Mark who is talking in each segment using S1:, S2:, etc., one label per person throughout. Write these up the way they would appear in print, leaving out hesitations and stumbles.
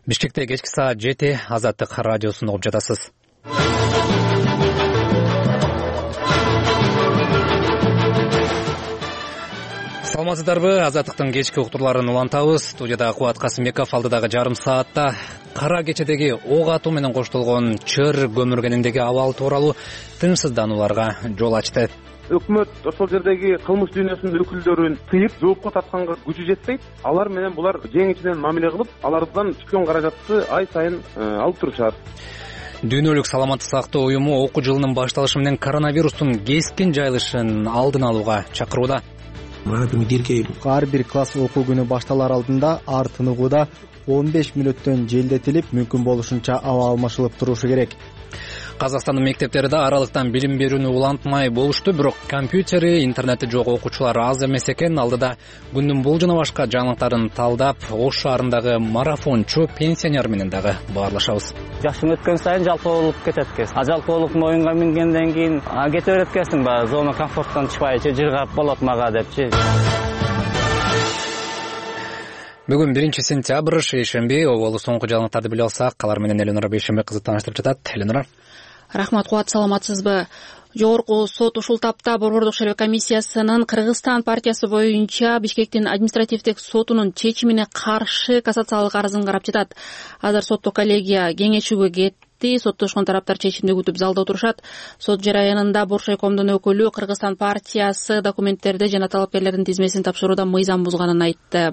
S1: Бишкекте кечки саат 7 Азаттык радиосун угуп жатасыз. Саламатсыздарбы? Азаттыктын кечки уктурларын улантабыз. Студияда Кубат Касымбеков, алдыдагы жарым саатта кара кечедеги ок атуу менен коштолгон чыр көмүргөнүндөгү абал тууралуу тынчсызданууларга жол ачты.
S2: Өкмөт ошол жердеги кылмыш дүйнөсүнүн өкүлдөрүн тыйып, жоопко тартканга күчү жетпейт. Алар менен булар жеңичинен мамиле кылып, алардан түшкөн каражатты ай сайын алып турушат.
S1: Дүйнөлүк саламаттык сактоо уюму окуу жылынын башталышы менен коронавирустун кескин жайылышын алдын алууга чакырууда.
S3: Ар бир класс окуу күнү башталар алдында ар тыныгууда 15 мүнөттөн желдетилип, мүмкүн болушунча аба алмашылып турушу керек.
S1: Казакстандын мектептеринде аралыктан билим берүүнү улантмай болушту, бирок компьютери, интернети жок окуучулар аз эмес экен. Алдыда күндүн бул жана башка жаңылыктарын талдап, Ош шаарындагы марафончу пенсионер менен дагы баарлашабыз.
S4: Жашың өткөн сайын жалпоолук кетет экен. Жалпоолуктун оюнга мингенден кийин кете берет экенсиң, баягы зона комфорттон чыкпайчы жыргап болот мага депчи.
S1: Бүгүн 1-сентябрь, шейшемби. Оболу соңку жаңылыктарды биле алсак, алар менен Эленора Бейшембек кызы тааныштырып жатат. Эленора.
S5: Рахмат, Кубат, саламатсызбы? Жогорку сот ушул тапта Борбордук шайлоо комиссиясынын Кыргызстан партиясы боюнча Бишкектин административдик сотунун чечимине каршы кассациялык арызын карап жатат. Азыр соттук коллегия кеңешүүгө кетти. Соттошкон тараптар чечимди күтүп залда отурушат. Сот жараянында Боршайкомдун өкүлү Кыргызстан партиясы документтерди жана талапкерлердин тизмесин тапшырууда мыйзам бузганын айтты.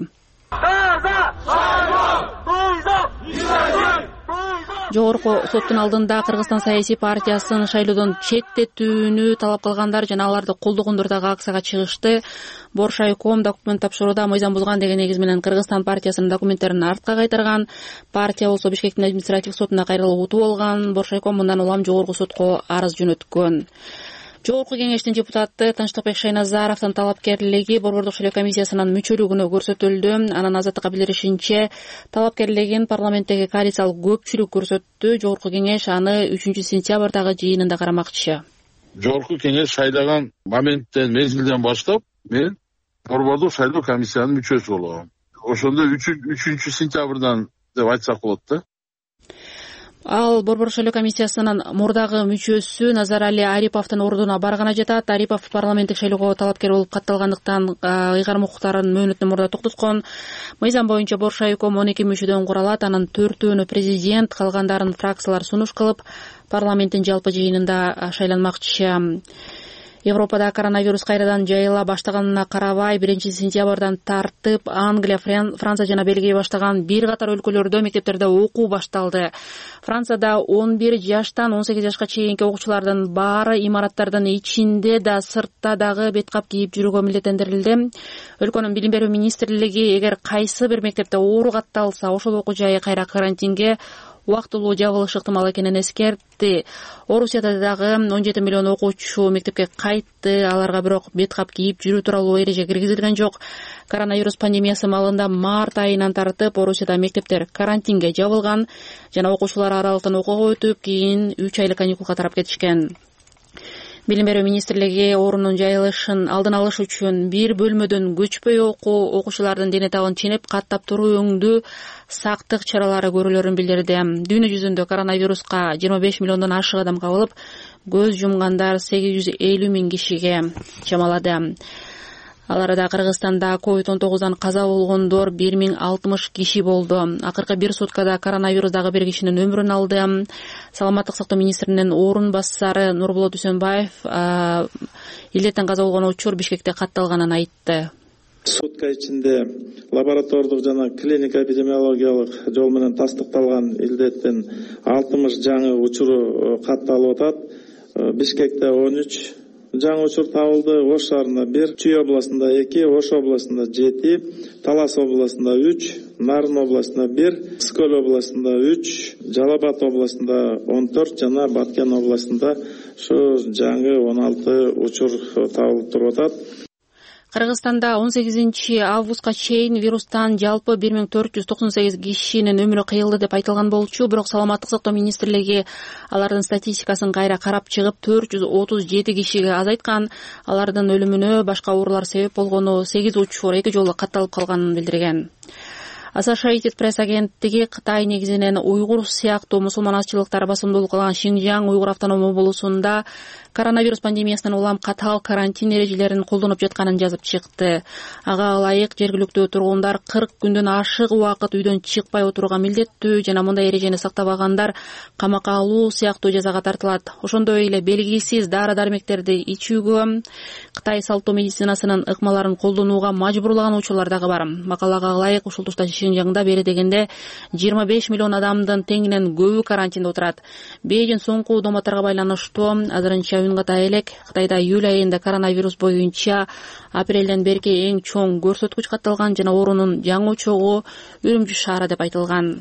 S5: Жогорку соттун алдында Кыргызстан саясий партиясынын шайлоодон четтетүүнү талап кылгандар жана аларды колдогондор дагы акцияга чыгышты. Боршайком документ тапшырууда мыйзам бузган деген негиз менен Кыргызстан партиясынын документтерин артка кайтарган. Партия болсо Бишкектин административдик сотуна кайрылып утуп алган. Боршайком мындан улам жогорку сотко арыз жөнөткөн. Жогорку кеңештин депутаты Тынчтыкбек Шайназаровдун талапкерлиги Борбордук шайлоо комиссиясынын мүчөлүгүнө көрсөтүлдү. Анан Азаттыкка билдиришинче, талапкерлигин парламенттеги коалициялык көпчүлүк көрсөттү. Жогорку кеңеш аны 3-сентябрдагы жыйынында карамакчы.
S6: Жогорку кеңеш шайлаган моменттен, мезгилден баштап мен Борбордук шайлоо комиссиянын мүчөсү болгом. Ошондо 3-сентябрдан деп айтсак болот да.
S5: Ал Борбордук шайлоо комиссиясынын мурдагы мүчөсү Назарали Ариповдун ордуна барганы жатат. Арипов парламенттик шайлоого талапкер болуп катталгандыктан ыйгарым укуктарын мөөнөтүнөн мурда токтоткон. Мыйзам боюнча Боршайком 12 мүчөдөн куралат. Анын 4-өөнү президент, калгандарын фракциялар сунуш кылып, парламенттин жалпы жыйынында шайланмакчы. Европада коронавирус кайрадан жайыла баштаганына карабай 1-сентябрдан тартып Англия, Франция жана Бельгия баштаган бир катар өлкөлөрдө мектептерде окуу башталды. Францияда 11 жаштан 18 жашка чейинки окуучулардын баары имараттардын ичинде да сыртта дагы беткап кийип жүрүүгө милдеттендирилди. Өлкөнүн билим берүү министрлиги эгер кайсы бир мектепте оору катталса, ошол окуу жайы кайра карантинге убактылуу жабылышы ыктымал экенин эскертти. Орусияда дагы 17 миллион окуучу мектепке кайтты. Аларга бирок беткап кийип жүрүү тууралуу эреже киргизилген жок. Коронавирус пандемиясы маалында март айынан тартып Орусияда мектептер карантинге жабылган жана окуучулар аралыктан окууга өтүп, кийин 3 айлык каникулга тарап кетишкен. Билим берүү министрлиги оорунун жайылышын алдын алыш үчүн бир бөлмөдөн көчпөй окуучулардын дене табын ченеп каттап туруу өңдүү сактык чаралары көрүлөрүн билдирди. Дүйнө жүзүндө коронавируска 25 миллиондон ашык адам кабылып, көз жумгандар 850 миң кишиге чамалады. Аларда Кыргызстанда COVID-19 каза болгондор 1060 киши болду. Акыркы бир суткада коронавирус дагы бир кишинин өмүрүн алды. Саламаттык сактоо министринин орун басары Нурболот Үсөнбаев илдеттен каза болгон учур Бишкекте катталганын айтты.
S7: Сутка ичинде лаборатордук жана клиника эпидемиологиялык жол менен тастыкталган илдеттин 60 жаңы учуру катталып атат. Бишкекте 13 жаңы учур табылды. Ош шаарында 1, Чүй областында 2, Ош областында 7, Талас областында 3, Нарын областында 1, Скөл областында 3, Жалал Абад областында 14 жана Баткен областында шу жаңы 16 учур табылып туруп атат.
S5: Кыргызстанда 18 августка чейин вирустан жалпы 1498 кишинин өмүрү кыйылды деп айтылган болчу, бирок саламаттык сактоо министрлиги алардын статистикасын кайра карап чыгып 437 кишиге азайткан. Алардын өлүмүнө башка оорулар себеп болгону 8 учур 2 жолу катталып калганын билдирген. Associated Press агенттиги Кытай негизинен уйгур сыяктуу мусулман азчылыктары басымдуулук кылган Шинжаң уйгур автономдуу облусунда коронавирус пандемиясынан улам катаал карантин эрежелерин колдонуп жатканын жазып чыкты. Ага ылайык жергиликтүү тургундар 40 күндөн ашык убакыт үйдөн чыкпай отурууга милдеттүү жана мындай эрежени сактабагандар камакка алуу сыяктуу жазага тартылат. Ошондой эле белгисиз дары-дармектерди ичүүгө, Кытай салттуу медицинасынын ыкмаларын колдонууга мажбурлаган учурлар дагы бар. Макалага ылайык ушул тушта Шинжаңда бери дегенде 25 миллион адамдын теңинен көбү карантинде отурат. Бейжин соңку дооматтарга байланыштуу азырынча үн ката элек. Кытайда июль айында коронавирус боюнча апрелден берки эң чоң көрсөткүч катталган жана оорунун жаңы учогу Үрүмчү шаары деп айтылган.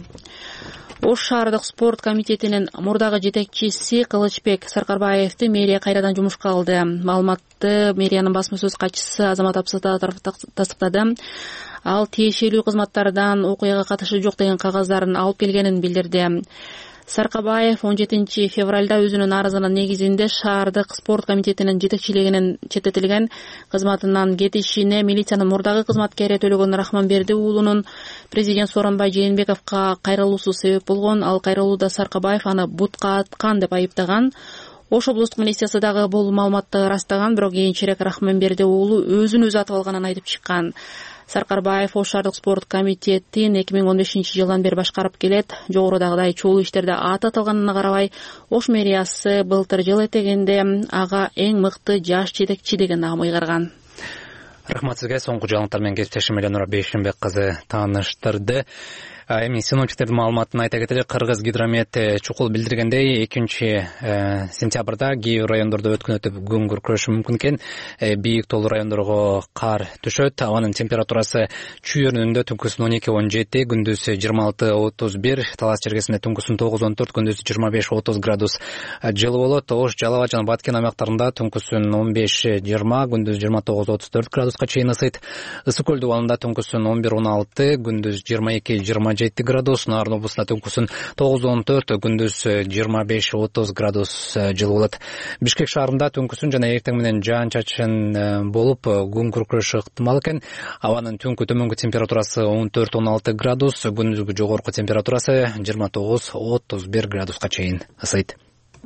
S5: Ош шаардык спорт комитетинин мурдагы жетекчиси Кылычбек Саркарбаевди мэрия кайрадан жумушка алды. Маалыматты мэриянын басма сөз катчысы Азамат Абсатов тастыктады. Ал тиешелүү кызматтардан окуяга катышы жок деген кагаздарын алып келгенин билдирди. Саркабаев 17 февралда өзүнүн арызынын негизинде шаардык спорт комитетинин жетекчилигинен четтетилген, кызматынан кетишине милициянын мурдагы кызматкери Төлөгөн Рахманберди уулунун президент Сооронбай Жээнбековго кайрылуусу себеп болгон. Ал кайрылууда Саркабаев аны бутка аткан деп айыптаган. Ош облустук милициясы дагы бул маалыматты ырастаган, бирок кийинчерээк Рахманберди уулу өзүн өзү атып алганын айтып чыккан. Саркарбаев Ош шаардык спорт комитетин 2015 жылдан бери башкарып келет. Жогорудагыдай чоолуу иштерде аты аталганына карабай, Ош мэриясы былтыр жыл этегенде ага эң мыкты жаш жетекчи деген наам ыйгарган.
S1: Рахмат сизге. Соңку жаңылыктар менен кесиптешим Эленора Бейшенбек кызы тааныштырды. Эми синоптиктердин маалыматын айта кетели. Кыргыз гидромет чукул билдиргендей 2 сентябрда кээ бир райондордо өткүнөтүп күн күркүрөшү мүмкүн экен. Бийик тоолуу райондорго кар түшөт. Абанын температурасы чүй өрүнүндө түнкүсүн 12-17, күндүз 26-31, Талас чергесинде түнкүсүн 9-14, күндүз 25-30 градус жылы болот. Ош, Жалал абад жана Баткен аймактарында түнкүсүн 15-20, күндүз 29-34 градуска чейин ысыйт. Ысык көл дубалында түнкүсүн 11-16, күндүз 22-27 градус, Нарын облусунда түнкүсүн 9-14, күндүз 25-30 градус жылы болот. Бишкек шаарында түнкүсүн жана эртең менен жаан-чачын болуп, күн күркүрөшү ыктымал экен. Абанын түнкү төмөнкү температурасы 14-16 градус, күндүзгү жогорку температурасы 29-31 градуска чейин ысыйт.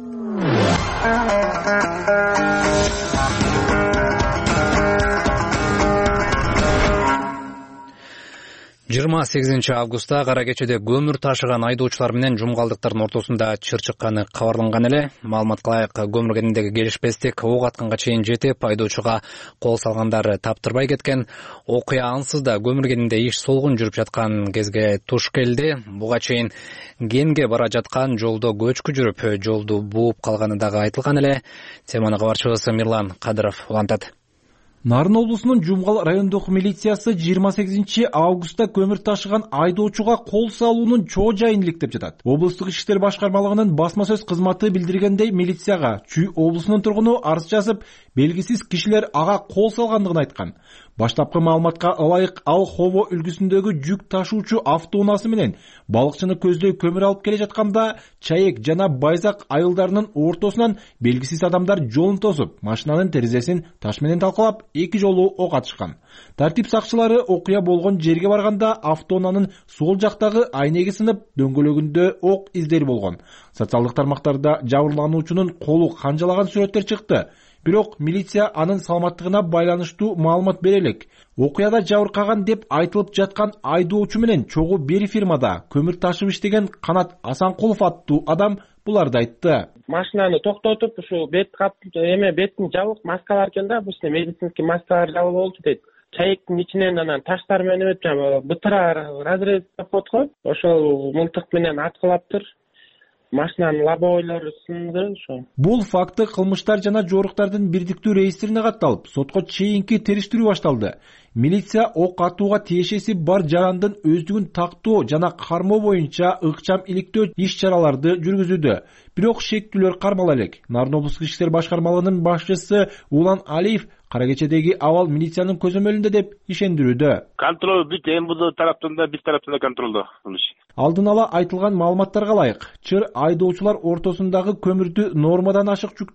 S1: 28 августта кара кечеде көмүр ташыган айдоочулар менен жумгалдыктардын ортосунда чыр чыкканы кабарланган эле. Маалыматка ылайык, көмүр кенендеги келишпестик ок атканга чейин жетип, айдоочуга кол салгандар таптырбай кеткен. Окуя ансыз да көмүр кенинде иш солгун жүрүп жаткан кезге туш келди. Буга чейин кенге бара жаткан жолдо көчкү жүрүп, жолду бууп калганы дагы айтылган эле. Теманы кабарчыбыз Мирлан Кадыров улантат.
S8: Нарын облусунун Жумгал райондук милициясы 28 августта көмүр ташыган айдоочуга кол салуунун чоо жайын иликтеп жатат. Облустук ишки иштер башкармалыгынын басма сөз кызматы билдиргендей, милицияга Чүй облусунун тургуну арыз жазып, белгисиз кишилер ага кол салгандыгын айткан. Баштапкы маалыматка ылайык, ал Хово үлгүсүндөгү жүк ташуучу автоунаасы менен балыкчыны көздөй көмүр алып келе жатканда, Чаек жана Байзак айылдарынын ортосунан белгисиз адамдар жолун тосуп, машинанын терезесин таш менен талкалап, 2 жолу ок атышкан. Тартип сакчылары окуя болгон жерге барганда, автоунаанын сол жактагы айнеги сынып, дөңгөлөгүндө ок издери болгон. Социалдык тармактарда жабырлануучунун колу канжалаган сүрөттөр чыкты. Бирок милиция анын саламаттыгына байланыштуу маалымат бере элек. Окуяда жабыркаган деп айтылып жаткан айдоочу менен чогуу бери фирмада көмүр ташып иштеген Канат Асанкулов аттуу адам буларды айтты.
S9: Машинаны токтотуп, ушу бет беттин жабык маскалар экен да, бул медицинский маскалар жабылып болчу дейт. Чаектин ичинен анан таштар менен өтүп, бытыра разрез деп коет го. Ошол мылтык менен аткылаптыр. Машинанын лобовойлору сынды ошо.
S8: Бул факты кылмыштар жана жоруктардын бирдиктүү реестрине катталып, сотко чейинки териштирүү башталды. Милиция ок атууга тиешеси бар жарандын өздүгүн тактоо жана кармоо боюнча ыкчам иликтөө иш-чараларды жүргүзүүдө. Бирок шектүүлөр кармала элек. Нарын облустук ишки иштер башкармалыгынын башчысы Улан Алиев кара кечедеги абал милициянын көзөмөлүндө деп ишендирүүдө.
S10: Контроль бит МВД тараптан да, биз тараптан да контролдо.
S8: Алдын ала айтылган маалыматтарга ылайык, чыр айдоочулар ортосундагы көмүрдү нормадан ашык жүктөп,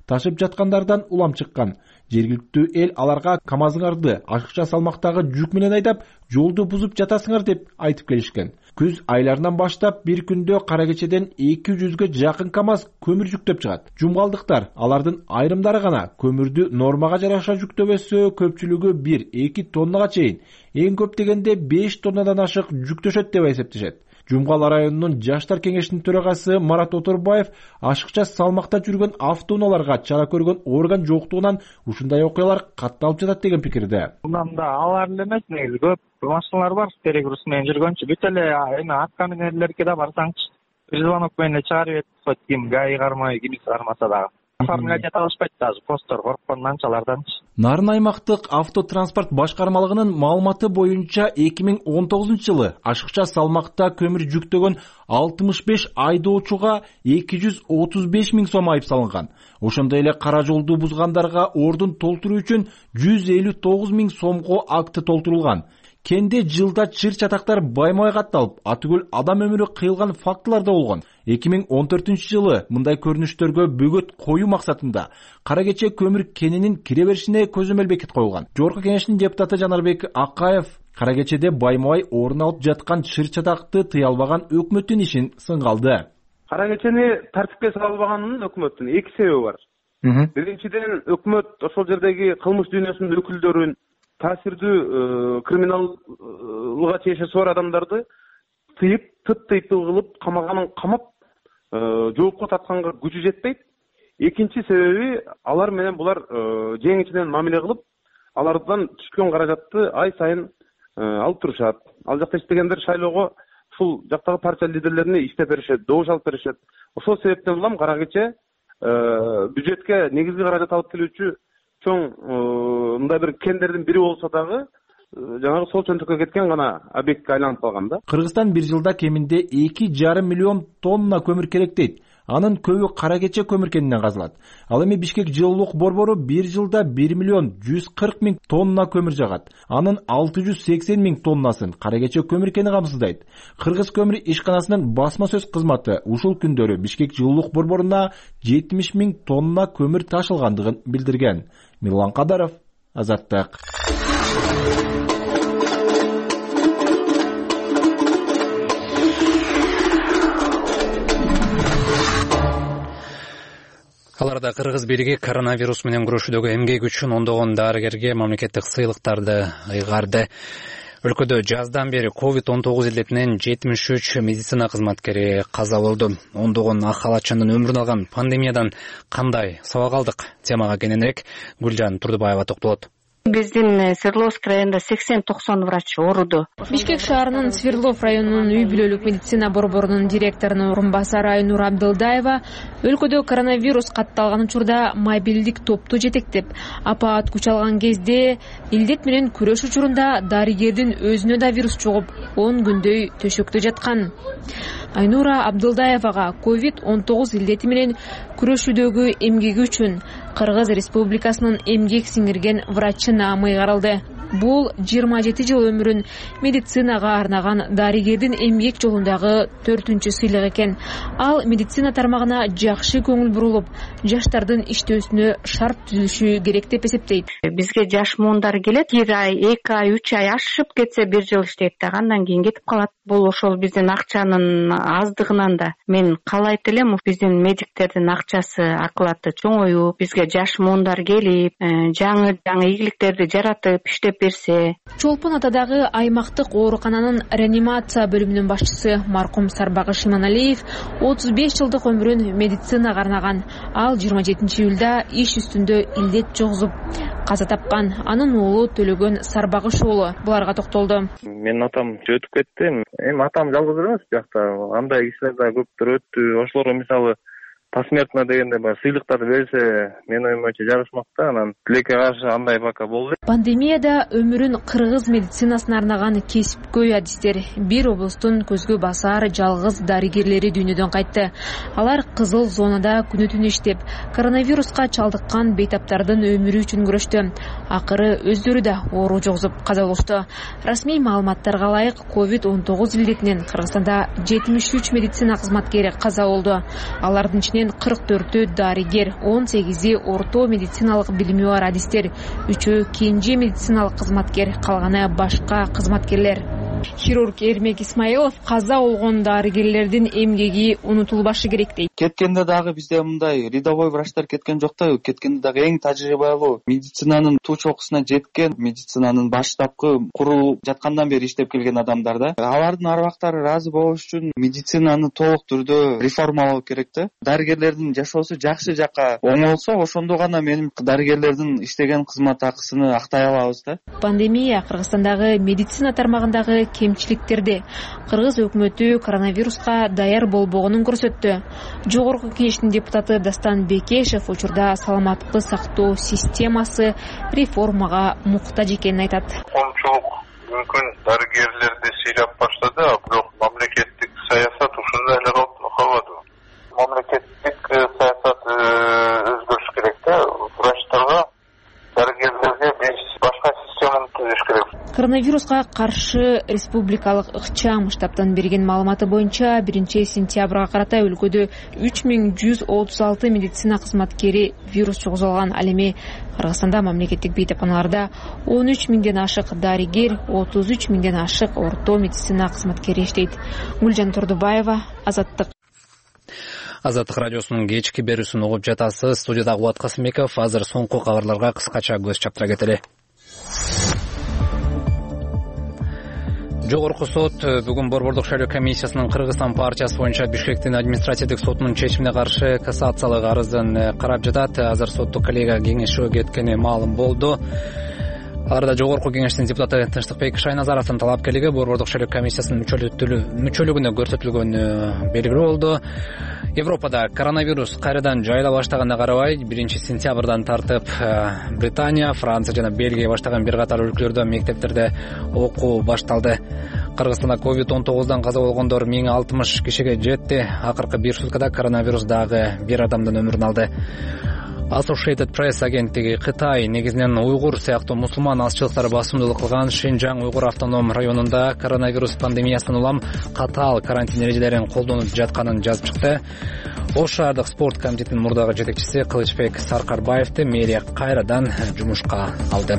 S8: ташып жаткандардан улам чыккан. Жергиликтүү эл аларга КАМАЗыңарды ашыкча салмактагы жүк менен айдап, жолду бузуп жатасыңар деп айтып келишкен. Күз айларынан баштап бир күндө Кара Кечеден 200ге жакын КАМАЗ көмүр жүктөп чыгат. Жумгалдыктар алардын айрымдары гана көмүрдү нормага жараша жүктөбөсө, көпчүлүгү 1-2 тоннага чейин, эң көп дегенде 5 тоннадан ашык жүктөшөт деп эсептешет. Жумгал районунун жаштар кеңешинин төрагасы Марат Оторбаев ашыкча салмакта жүргөн автоунааларга чара көргөн орган жоктугунан ушундай окуялар катталып жатат деген пикирде.
S11: Мындан да алар эле эмес, негизи көп машиналар бар, перегруз менен жүргөнчү. Бүт эле эми атка минерлерге да барсаңчы, бир звонок менен чыгарып кетип, ким ГАИ кармай, кимиси кармаса дагы. Оформлять эте алышпайт даже, постор корккондон анчаларданчы.
S8: Нарын аймактык автотранспорт башкармалыгынын маалыматы боюнча 2019-жылы ашыкча салмакта көмүр жүктөгөн 65 айдоочуга 235 миң сом айып салынган. Ошондой эле кара жолду бузгандарга ордун толтуруу үчүн 159 миң сомго акты толтурулган. Кенде жылда чыр-чатактар байма-бай катталып, атүгүл адам өмүрү кыйылган фактылар да болгон. 2014-жылы мындай көрүнүштөргө бөгөт коюу максатында Кара Кече көмүр кенинин кире беришине көзөмөл бекет коюлган. Жогорку кеңештин депутаты Жанарбек Акаев Кара Кечеде байма-бай орун алып жаткан чыр-чатакты тыя албаган өкмөттүн ишин сынга алды.
S2: Кара Кечени тартипке сала албаганынын өкмөттүн эки себеби бар. Биринчиден, өкмөт ошол жердеги кылмыш дүйнөсүнүн өкүлдөрүн, таасирдүү криминалга чейиши сор адамдарды тыйып, тыйып кылып камаганын камап, жоопко тартканга күчү жетпейт. Экинчи себеби, алар менен булар жеңичинен мамиле кылып, алардан түшкөн каражатты ай сайын алып турушат. Ал жакта иштегендер шайлоого ушул жактагы партия лидерлерине иштеп беришет, добуш алып беришет. Ошол себептен улам Кара Кече бюджетке негизги каражат алып келүүчү чоң мындай бир кендердин бири болсо дагы жанагы сол чөнтөккө кеткен гана объектке айланып калган да.
S8: Кыргызстан бир жылда кеминде 2,5 миллион тонна көмүр керек дейт. Анын көбү Кара Кече көмүр кенинен казылат. Ал эми Бишкек жылуулук борбору бир жылда 1 миллион 140 миң тонна көмүр жагат. Анын 680 миң тоннасын Кара Кече көмүр кени камсыздайт. Кыргыз көмүр ишканасынын басма сөз кызматы ушул күндөрү Бишкек жылуулук борборуна 70 миң тонна көмүр ташылгандыгын билдирген. Мирлан Кадаров, Азаттык.
S1: Аларда Кыргыз бийлиги коронавирус менен күрөшүүдөгү эмгеги үчүн ондогон дарыгерге мамлекеттик сыйлыктарды ыйгарды. Өлкөдө жаздан бери COVID-19 илдетинен 73 медицина кызматкери каза болду. Ондогон ак халатчынын өмүрүн алган пандемиядан кандай сабак алдык? Темага кененирээк Гүлжан Турдубаева токтолот.
S12: Биздин Свердловск районунда 80-90 врач ооруду.
S5: Бишкек шаарынын Свердлов районунун үй бүлөлүк медицина борборунун директорунун орун басары Айнура Абдылдаева өлкөдө коронавирус катталган учурда мобилдик топту жетектеп, апаат күч алган кезде илдет менен күрөш учурунда дарыгердин өзүнө да вирус чугуп, 10 күндөй төшөктө жаткан. Айнура Абдылдаевага COVID-19 илдети менен күрөшүүдөгү эмгеги үчүн Кыргыз Республикасынын эмгек сиңирген врачы наамы ыйгарылды. Бул 27 жыл өмүрүн медицинага арнаган дарыгердин эмгек жолундагы 4-чү сыйлык экен. Ал медицина тармагына жакшы көңүл бурулуп, жаштардын иштөөсүнө шарт түзүшү керек деп эсептейт.
S12: Бизге жаш муундар келет, 1 ай, 2 ай, 3 ай ашып кетсе 1 жыл иштейт да, андан кийин кетип калат. Бул ошол биздин акчанын аздыгынан да. Мен каалайт элем, биздин медиктердин акчасы, акылаты чоңоюп, бизге жаш муундар келип, жаңы ийгиликтерди жаратып иштеп берсе.
S5: Чолпон Атадагы аймактык оорукананын реанимация бөлүмүнүн башчысы маркум Сарбагыш Иманалиев 35 жылдык өмүрүн медицинага арнаган. Ал 27 июлда иш үстүндө илдет жогзуп каза тапкан. Анын уулу Төлөгөн Сарбагыш уулу буларга токтолду.
S11: Менин атам өтүп кетти. Эми атам жалгыз эмес биякта. Андай кишилер да көптөр өттү. Ошолорго мисалы посмертно дегенде сыйлыктарды берсе, мен оюмча жарышмак да, анан тилекке каршы андай пока болду.
S5: Пандемияда өмүрүн кыргыз медицинасына арнаган кесипкөй адистер бир облустун көзгө басар жалгыз дарыгерлери дүйнөдөн кайтты. Алар кызыл зонада күнү-түнү иштеп, коронавируска чалдыккан бейтаптардын өмүрү үчүн күрөштү. Акыры өздөрү да оору жогзуп каза болушту. Расмий маалыматтарга ылайык COVID-19 илдетинен Кыргызстанда 73 медицина кызматкери каза болду. Алардын ичинен менен 44 дарыгер, 18 орто медициналык билими бар адистер, 3 кенже медициналык кызматкер, калганы башка кызматкерлер. Хирург Эрмек Исмаилов каза болгон дарыгерлердин эмгеги унутулбашы керек дейт.
S13: Кеткенде дагы бизде мындай рядовой врачтар кеткен жок да, кеткенде дагы эң тажрыйбалуу, медицинанын туу чокусуна жеткен, медицинанын баштапкы курулуп жаткандан бери иштеп келген адамдар да. Алардын арбактары ыраазы болуш үчүн медицинаны толук түрдө реформалоо керек да. Дарыгерлердин жашоосу жакшы жакка оңолсо, ошондо гана менин дарыгерлердин иштеген кызмат акысын актай алабыз да.
S5: Пандемия Кыргызстандагы медицина тармагындагы кемчиликтерди Кыргыз өкмөтү коронавируска даяр болбогонун көрсөттү. Жогорку кеңештин депутаты Дастан Бекешев учурда саламаттыкты сактоо системасы реформага муктаж экенин айтат.
S14: Коомчулук мүмкүн дарыгерлерди сыйлап баштады, бирок мамлекеттик саясат ушундай эле калбады. Мамлекеттик саясат өзгөрүш керек да. Врачтарга, дарыгерлерге башка системаны түзүш керек.
S5: Коронавируска каршы республикалык ыкчам штабтан берген маалыматы боюнча 1 сентябрга карата өлкөдө 3136 медицина кызматкери вирус жугузуп алган. Ал эми Кыргызстанда мамлекеттик бейтапканаларда 13 миңден ашык дарыгер, 33 миңден ашык орто медицина кызматкери иштейт. Гүлжан Турдубаева, Азаттык.
S1: Азаттык радиосунун кечки берүүсүн угуп жатасыз. Студияда Кубат Касымбеков. Азыр соңку кабарларга кыскача көз чаптыра кетели. Жогорку сот бүгүн Борбордук шайлоо комиссиясынын Кыргызстан партиясы боюнча Бишкектин административдик сотунун чечимине каршы кассациялык арызын карап жатат. Азыр соттук коллега кеңешиге кеткени маалым болду. Аларда жогорку кеңештин депутаты Тынчтыкбек Шайназаровдун талапкерлиги Борбордук шайлоо комиссиясынын мүчөлүгүнө көрсөтүлгөнү белгилүү болду. Европада коронавирус кайрадан жайыла баштаганына карабай 1 сентябрдан тартып Британия, Франция жана Бельгия баштаган бир катар өлкөлөрдө мектептерде окуу башталды. Кыргызстанда COVID-19 каза болгондор 1060 кишиге жетти. Акыркы бир суткада коронавирус дагы бир адамдын өмүрүн алды. Associated Press агенттиги Кытай негизинен уйгур сыяктуу мусулман азчылыктары басымдуулук кылган Шинжаң уйгур автоном районунда коронавирус пандемиясынан улам катаал карантин эрежелерин колдонуп жатканын жазып чыкты. Ош шаардык спорт комитетинин мурдагы жетекчиси Кылычбек Саркарбаевди мэрия кайрадан жумушка алды.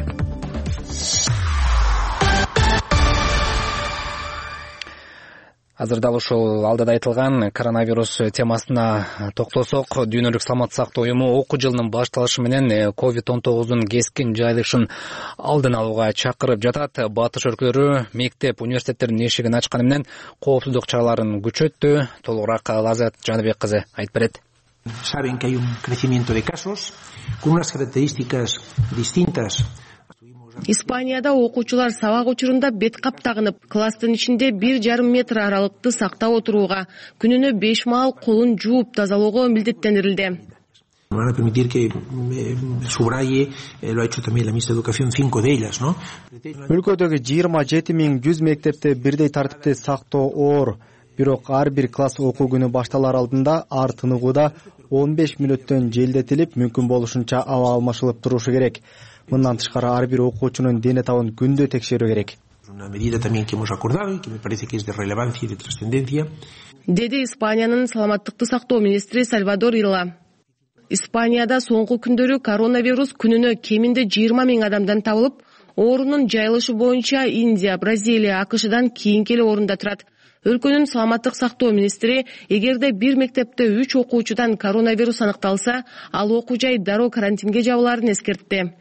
S1: Азыр дал ушул алдыда айтылган коронавирус темасына токтолсок, Дүйнөлүк саламаттык сактоо уюму окуу жылынын башталышы менен COVID-19 кескин жайылышын алдын алууга чакырып жатат. Батыш өлкөлөрү мектеп, университеттердин эшигин ачканы менен коопсуздук чараларын күчөттү. Толугураак Лазат Жаныбек кызы айтып берет.
S15: Saben que hay un crecimiento de casos con unas características distintas.
S16: Испанияда окуучулар сабак учурунда бет кап тагынып, класстын ичинде 1,5 метр аралыкты сактап отурууга, күнүнө 5 маал колун жууп тазалоого милдеттендирилди.
S15: Van a permitir que subraye, lo ha hecho también la ministra de Educación, 5 de ellas, ¿no?
S3: Өлкөдөгү 27.100 мектепте бирдей тартипти сактоо оор. Бирок ар бир класс окуу күнү башталар алдында ар тыныгууда 15 мүнөттөн желдетилип, мүмкүн болушунча аба алмашылып турушу керек. Мындан тышкары ар бир окуучунун дене табын күндө текшерүү керек.
S15: Una medida también que hemos acordado y que me parece que es de relevancia y de trascendencia.
S16: Деди Испаниянын саламаттыкты сактоо министри Сальвадор Илла. Испанияда соңку күндөрү коронавирус күнүнө кеминде 20 миң адамдан табылып, оорунун жайылышы боюнча Индия, Бразилия, АКШдан кийинки эле орунда турат. Өлкөнүн саламаттык сактоо министри эгерде бир мектепте 3 окуучудан коронавирус аныкталса, ал окуу жай дароо карантинге жабылаарын эскертти.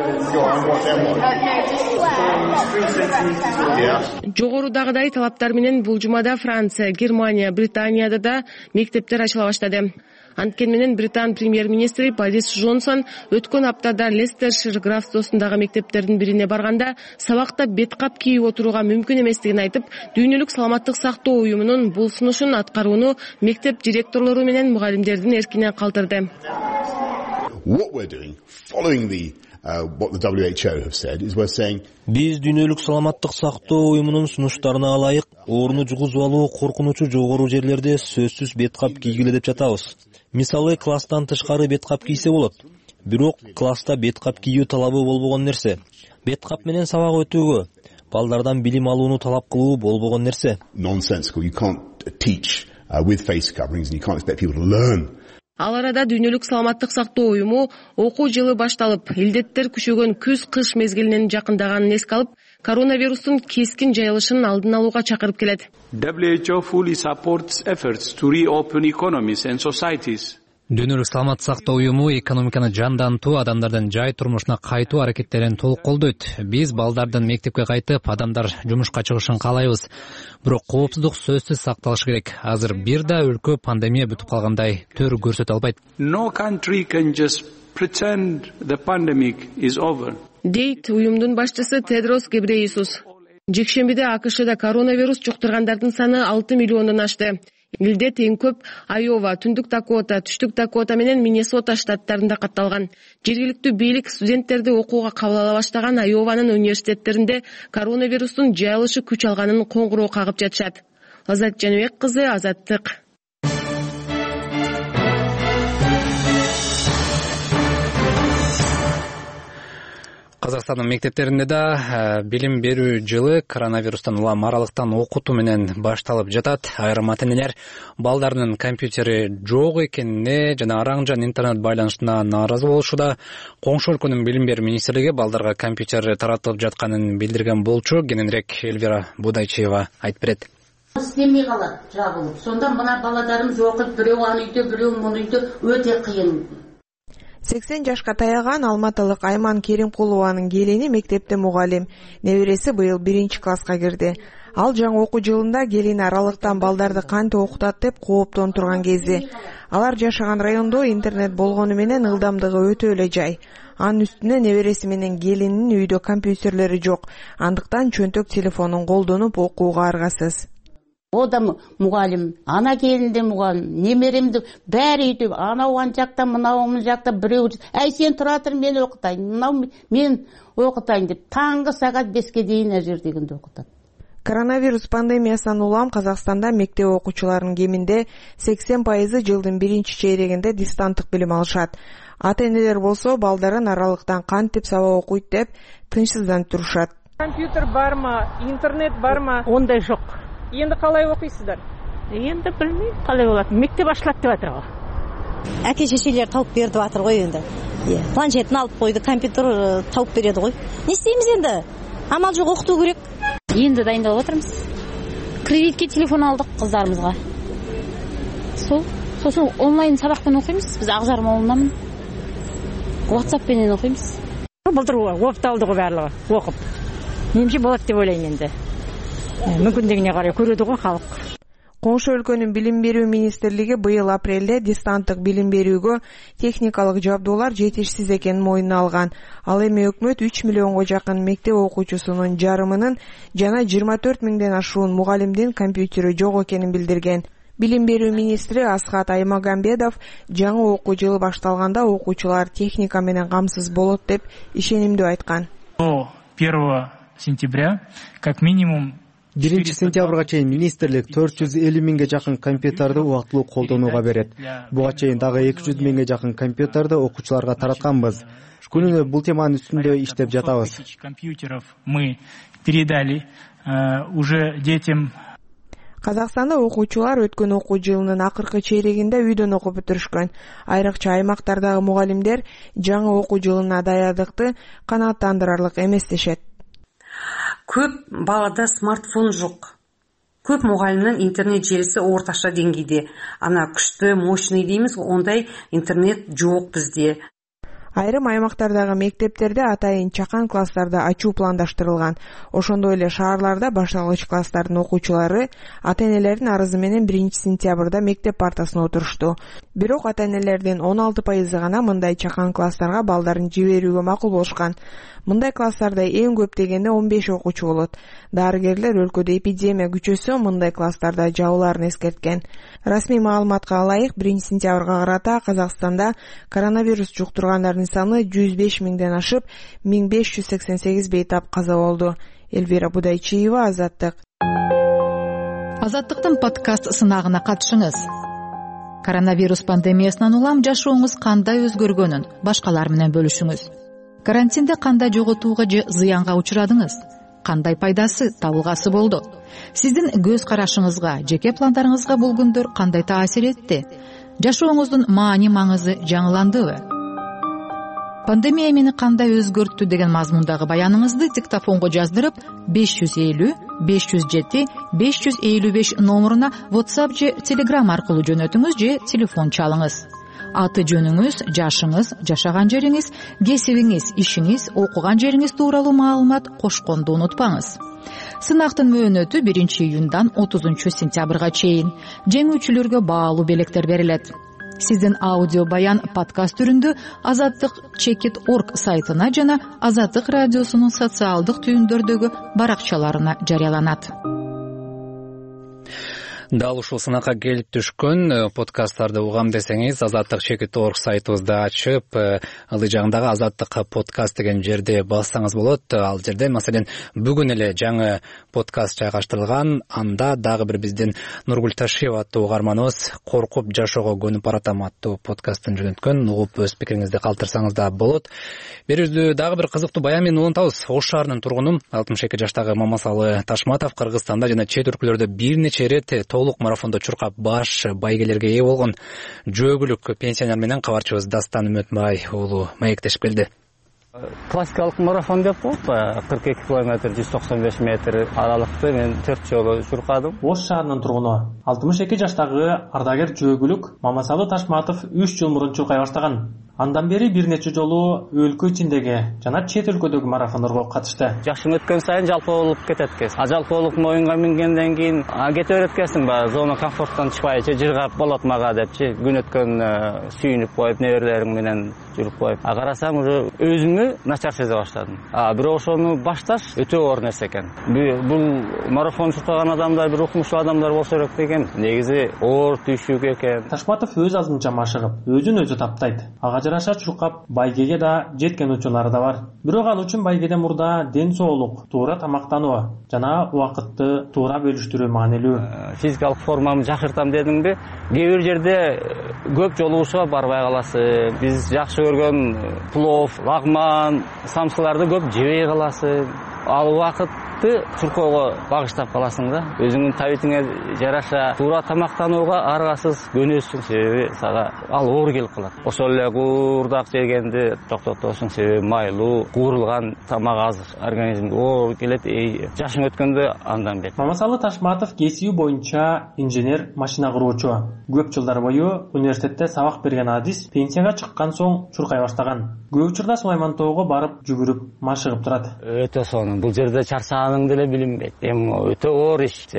S16: Жогорудагыдай талаптар менен бул жумада Франция, Германия, Британияда да мектептер ачыла баштады. Анткени менен Британ премьер-министри Борис Джонсон өткөн аптада Лестершир графствосундагы мектептердин бирине барганда сабакта бет кап кийип отурууга мүмкүн эместигин айтып, Дүйнөлүк саламаттык сактоо уюмунун бул сунушун аткарууну мектеп директорлору менен мугалимдердин эркине калтырды.
S17: Биз Дүйнөлүк саламаттык сактоо уюмунун сунуштарына ылайык ооруну жугузуп алуу коркунучу жогору жерлерде сөзсүз бет кап кийгиле деп жатабыз. Мисалы, класстан тышкары бет кап кийсе болот. Бирок класста бет кап кийүү талабы болбогон нерсе. Бет кап менен сабак өтүүгө, балдардан билим алууну талап кылуу болбогон нерсе.
S18: Nonsensical. You can't teach with face coverings and you can't expect people to learn.
S16: Ал арада Дүйнөлүк саламаттык сактоо уюму окуу жылы башталып, илдеттер күчөгөн күз-кыш мезгилинин жакындаганын эске алып, коронавирустун кескин жайылышын алдын алууга чакырып келет.
S18: WHO fully supports efforts to reopen economies and societies.
S1: Дүйнөлүк саламаттык сактоо уюму экономиканы жандантуу, адамдардын жай турмушуна кайтуу аракеттерин толук колдойт. Биз балдардын мектепке кайтып, адамдар жумушка чыгышын каалайбыз. Бирок коопсуздук сөзсүз сакталышы керек. Азыр бир да өлкө пандемия бүтүп калгандай төр көрсөтө албайт.
S18: No country can just pretend the pandemic is over.
S16: Дейт уюмдун башчысы Тедрос Гебрейесус. Жекшембиде АКШда коронавирус жуктургандардын саны 6 миллиондон ашты. Илдет эң көп Айова, Түндүк Дакота, Түштүк Дакота менен Миннесота штаттарында катталган. Жергиликтүү бийлик студенттерди окууга кабыл ала баштаган Айованын университеттеринде коронавирустун жайылышы күч алганын коңгуроо кагып жатышат. Азат Жаныбек кызы, Азаттык.
S1: Казакстандын мектептеринде да билим берүү жылы коронавирустан улам аралыктан окутуу менен башталып жатат. Айрым ата-энелер балдарынын компьютери жок экенине жана араңжан интернет байланышына нааразы болушуда. Коңшу өлкөнүн билим берүү министрлиги балдарга компьютер таратылып жатканын билдирген болчу. Кененирээк Эльвира Будайчиева айтып берет.
S19: Истемей калат жабылып. Сонда мына балдарымыз окуп, бирөө аны үйдө, бирөө муну үйдө, өтө кыйын.
S20: 80 жашка таяган алматылык Айман Керимкулованын келини мектепте мугалим. Небереси быйыл 1-класска кирди. Ал жаңы окуу жылында келини аралыктан балдарды кантип окутат деп кооптонуп турган кези. Алар жашаган райондо интернет болгону менен ылдамдыгы өтө эле жай. Анын үстүнө небереси менен келинин үйдө компьютерлери жок. Андыктан чөнтөк телефонун колдонуп окууга аргасыз.
S19: O da mugallim, ana gelin de mugallim, nemerim de bari үйдө, ana oğan jakta, mına oğan jakta birew. Ay sen tura tur, men okutayın, men okutayın деп, tangı saat 5-ке дейін әжер дегенде окутат.
S20: Коронавирус пандемиясынан улам Казакстанда мектеп окуучуларынын кеминде 80% жылдын 1-чейрегинде дистанттык билим алышат. Ата-энелер болсо балдарын аралыктан кантип сабак окуйт деп тынчсызданып турушат.
S21: Компьютер бармы, интернет бармы?
S22: Ондай жок.
S21: Енді қалай оқисыздар?
S22: Енді білмеймін, қалай болады. Мектеп ашылады деп жатыр ғой.
S23: Әке-шешелер тауып берді жатыр ғой енді. Планшетін алып қойды, компьютер тауып береді ғой. Не істейміз енді? Амал жоқ, оқыту керек.
S5: Енді дайындалып отырмыз. Кредитке телефон алдық қыздарымызға. Сосын онлайн сабақпен оқимыз. Біз Ақжарма ауылынанмын. WhatsApp-пенен оқимыз.
S22: Былтыр опыт алды ғой барлығы, оқып. Немше болады деп ойлаймын енді. Мүмкіндігіне қарай көреді ғой халық.
S20: Коңшу өлкөнүн билим берүү министрлиги быйыл апрелде дистанттык билим берүүгө техникалык жабдуулар жетишсиз экенин мойнуна алган. Ал эми өкмөт 3 миллионго жакын мектеп окуучусунун жарымынын жана 24 миңден ашуун мугалимдин компьютери жок экенин билдирген. Билим берүү министри Асхат Аймагамбетов жаңы окуу жылы башталганда окуучулар техника менен камсыз болот деп ишенимдүү айткан.
S24: 1 сентября как минимум
S3: 1 сентябрга чейин министрлик 450 миңге жакын компьютерди убактылуу колдонууга берет. Буга чейин дагы 200 миңге жакын компьютерди окуучуларга таратканбыз. Күнүнө бул теманын үстүндө иштеп жатабыз.
S24: Компьютеров мы передали уже детям.
S20: Казакстанда окуучулар өткөн окуу жылынын акыркы чейрегинде үйдөн окуп бүтүрүшкөн. Айрыкча аймактардагы мугалимдер жаңы окуу жылына даярдыкты канааттандырарлык эмес дешет.
S25: Көп балада смартфон жок. Көп мугалимдин интернет желиси орташа деңгейде. Ана күчтүү, мощный деймиз, ондай интернет жок бизде.
S20: Айрым аймактардагы мектептерде атайын чакан класстарды ачуу пландаштырылган. Ошондой эле шаарларда башталгыч класстардын окуучулары ата-энелердин арызы менен 1 сентябрда мектеп партасына отурушту. Бирок ата-энелердин 16% гана мындай чакан класстарга балдарын жиберүүгө макул болушкан. Мындай класстарда эң көп дегенде 15 окуучу болот. Дарыгерлер өлкөдө эпидемия күчөсө мындай класстарда жабууларын эскерткен. Расмий маалыматка ылайык 1 сентябрга карата Казакстанда коронавирус жуктургандардын саны 105 миңден ашып, 1588 бейтап каза болду. Эльвира Будайчиева, Азаттык.
S26: Азаттыктын подкаст сынагына катышыңыз. Коронавирус пандемиясынан улам жашооңуз кандай өзгөргөнүн башкалар менен бөлүшүңүз. Карантинде кандай жоготууга же зыянга учурадыңыз? Кандай пайдасы, табылгасы болду? Сиздин көз карашыңызга, жеке пландарыңызга бул күндөр кандай таасир этти? жашооңуздун маани маңызы жаңыландыбы? Пандемия мени кандай өзгөрттү деген мазмундагы баяныңызды диктофонго жаздырып 550-507-555 номуруна WhatsApp же Telegram аркылуу жөнөтүңүз же телефон чалыңыз. Аты жөнүңүз, жашыңыз, жашаган жериңиз, кесибиңиз, ишиңиз, окуган жериңиз тууралуу маалымат кошконду унутпаңыз. Сынактын мөөнөтү 1 июндан 30 сентябрга чейин. Жеңүүчүлөргө баалуу белектер берилет. Сиздин аудио баян подкаст түрүндө azatdыk.org сайтына жана Азаттык радиосунун социалдык түйүндөрдөгү баракчаларына жарыяланат.
S1: Дал ушул сынакка келип түшкөн подкасттарды угам десеңиз, azatdыk.org сайтыбызды ачып, ылдый жагындагы Азаттык подкаст деген жерде бассаңыз болот. Ал жерде маселен бүгүн эле жаңы подкаст жайгаштырылган. Анда дагы бир биздин Нургүл Ташиева аттуу угарманыбыз коркуп жашоого көнүп баратам аттуу подкастын жөнөткөн. Угуп өз пикириңизди калтырсаңыз да болот. Берүүбүздү дагы бир кызыктуу баян менен улантабыз. Ош шаарынын тургуну 62 жаштагы Мамасалы Ташматов Кыргызстанда жана чет өлкөлөрдө бир нече ирет толук марафондо чуркап баш байгелерге ээ болгон жөөгүлүк пенсионер менен кабарчыбыз Дастан Үмөтбай уулу маектешип келди.
S2: Классикалык марафон деп коет, 42 километр, 195 метр аралыкты мен 4 жолу чуркадым.
S4: Ош шаарынын тургуну 62 жаштагы ардагер жөөгүлүк Мамасалы Ташматов 3 жыл мурун чуркай баштаган. Андан бери бир нече жолу өлкө ичиндеги жана чет өлкөдөгү марафондорго катышты.
S2: Жашың өткөн сайын жалпоолук кетет экенсиң. Жалпоолук моюнга мингенден кийин кете берет экенсиң, баягы зона комфорттон чыкпайчы жыргап болот мага депчи. Күн өткөн сүйүнүп коюп, неберелериң менен жүрүп коюп. Карасам уже өзүмдү начар сезе баштадым. Бирок ошону башташ өтө оор нерсе экен. Бул марафон чуркаган адамдар бир укмуштуу адамдар болсо керек деген. Негизи оор түйшүк экен.
S4: Ташматов өз алдынча машыгып, өзүн өзү таптайт. Жараша чуркап байгеге да жеткен учурлары да бар. Бирок ал үчүн байгеден мурда ден соолук, туура тамактануу жана убакытты туура бөлүштүрүү маанилүү.
S2: Физикалык формамды жакшыртам дедимби, кээ бир жерде көп жолугушууга барбай каласың. Биз жакшы көргөн плов, лагман, самсыларды көп жебей каласың. Ал убакытты чуркоого багыштап каласың да. Өзүңдүн табитиңе жараша туура тамактанууга аргасыз көнөсүң, себеби сага ал оор келип калат. Ошол эле куурдак жегенди токтотосуң, себеби майлуу, куурулган тамак азык организмге оор келет. Жашың өткөндө андан бет.
S4: Мамасалы Ташматов кесиби боюнча инженер, машина куруучу. Көп жылдар бою университетте сабак берген адис пенсияга чыккан соң чуркай баштаган. Көп учурда Сулаймантоого барып жүгүрүп, машыгып турат.
S2: Өтө сонун. Бул жерде чарчаганыңды эле билинбейт. Эми өтө оор иш.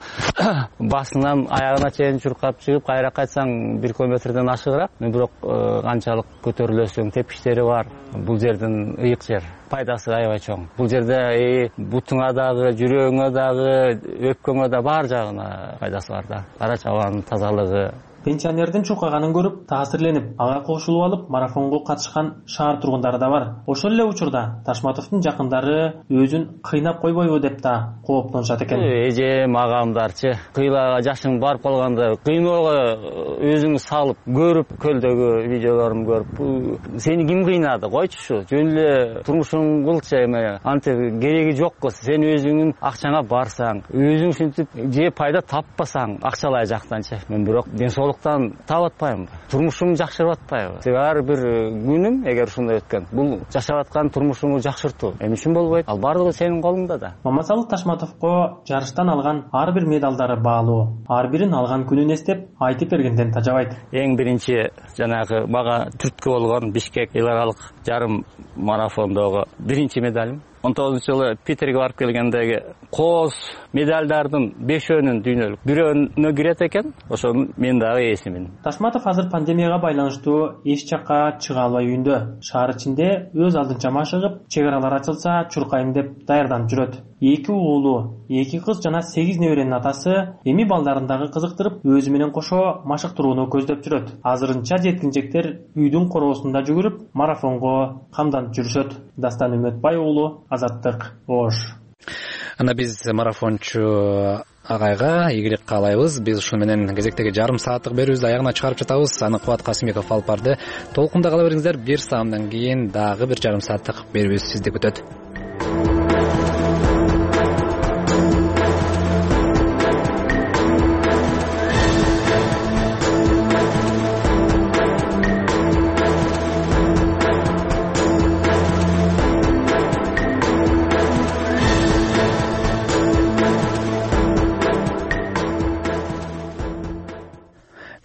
S2: Басынан аягына чейин чуркап чыгып, кайра кайтсаң 1 километрден ашыгыраак. Бирок канчалык көтөрүлөсүң, тепиштери бар. Бул жердин ыйык жер. Пайдасы аябай чоң. Бул жерде бутуңа дагы, жүрөгүңө дагы, өпкөңө да бар жагына пайдасы бар да. Карачы абанын тазалыгы.
S4: Пенсионердин чуркаганын көрүп, таасирленип, ага кошулуп алып, марафонго катышкан шаар тургундары да бар. Ошол эле учурда Ташматовдун жакындары өзүн кыйнап койбойбу деп да кооптонушат экен.
S2: Эжем, агамдарчы, кыйлага жашың барып калганда кыйноого өзүңү салып, көрүп, көлдөгү видеолорун көрүп, сени ким кыйнады? Койчу ушу, жөн эле турмушуң кылчы, эми антип кереги жок кыз. Сен өзүңүн акчаңа барсаң, өзүң ушинтип же пайда таппасаң, акчалай жактанчы. Мен бирок ден соолуктан таап атпайм. Турмушумду жакшырып атпайбы? Ар бир күнүм эгер ушундай өткөн, бул жашап аткан турмушуңду жакшыртуу. Эмне үчүн болбойт? Ал бардыгы сенин колуңда да.
S4: Мамасалы Ташматовго жарыштан алган ар бир медалдары баалуу. Ар бирин алган күнүн эстеп айтып бергенден тажабайт.
S2: Эң биринчи жанагы мага түрткү болгон Бишкек эл аралык жарым марафондогу биринчи медалым. 19-жылы Питерге барып келгендеги кооз медалдардын 5өөнүн дүйнөлүк, 1өөнө кирет экен. Ошонун мен дагы эсимин.
S4: Ташматов азыр пандемияга байланыштуу эч жакка чыга албай үйүндө. Шаар ичинде өз алдынча машыгып, чек аралар ачылса чуркайм деп даярданып жүрөт. 2 уулу, 2 кыз жана 8 неберенин атасы эми балдарын дагы кызыктырып, өзү менен кошо машыктырууну көздөп жүрөт. Азырынча жеткинжектер үйдүн короосунда жүгүрүп, марафонго камданып жүрүшөт. Дастан Үмөтбай уулу, Азаттык, Ош.
S1: Анда биз марафончу агайга ийгилик каалайбыз. Биз ушун менен кезектеги жарым сааттык берүүбүздү аягына чыгарып жатабыз. Аны Кубат Касымбеков алып барды. Толкунда кала бериңиздер. 1 саамдан кийин дагы бир жарым сааттык берүүбүз сизди күтөт.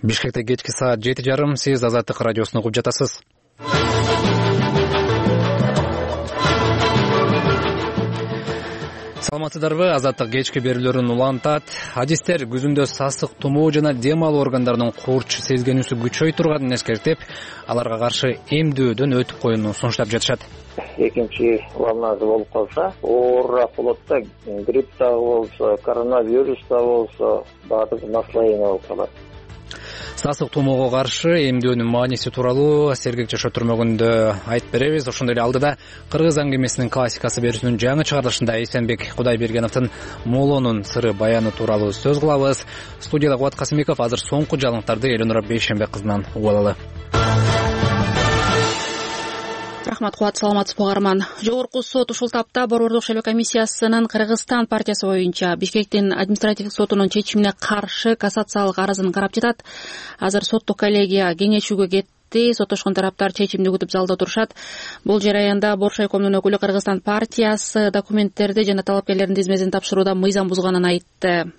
S1: Бишкекте кечки саат 7:30. Сиз Азаттык радиосун угуп жатасыз. Саламатсыздарбы? Азаттык кечки берүүлөрүн улантат. Адистер күзүндө сасык, тумоо жана дем алуу органдарынын курч сезгенүүсү күчөй турганын эскертип, аларга каршы эмдөөдөн өтүп коюуну сунуштап жатышат.
S6: Экинчи волнасы болуп калса, оорураак болот да, грипп дагы болсо, коронавирус дагы болсо, баардык наслоение болуп калат.
S1: Сасык тумоого каршы эмдөөнүн мааниси тууралуу Сергек Жашоо түрмөгүндө айтып беребиз. Ошондой эле алдыда Кыргыз аңгемесинин классикасы берүүсүнүн жаңы чыгарылышында Эсенбек Кудайбергеновдун Молонун сыры баяны тууралуу сөз кылабыз. Студияда Кубат Касымбеков. Азыр соңку жаңылыктарды Эленора Бейшембек кызынан угуп алалы.
S5: Рахмат, Кубат, саламатсызбы угарман. Жогорку сот ушул тапта Борбордук шайлоо комиссиясынын Кыргызстан партиясы боюнча Бишкектин административдик сотунун чечимине каршы кассациялык арызын карап жатат. Азыр соттук коллегия кеңешүүгө кетти. Соттошкон тараптар чечимди күтүп залда турушат. Бул жараянда Боршайкомдун өкүлү Кыргызстан партиясы документтерди жана талапкерлердин тизмесин тапшырууда мыйзам бузганын айтты.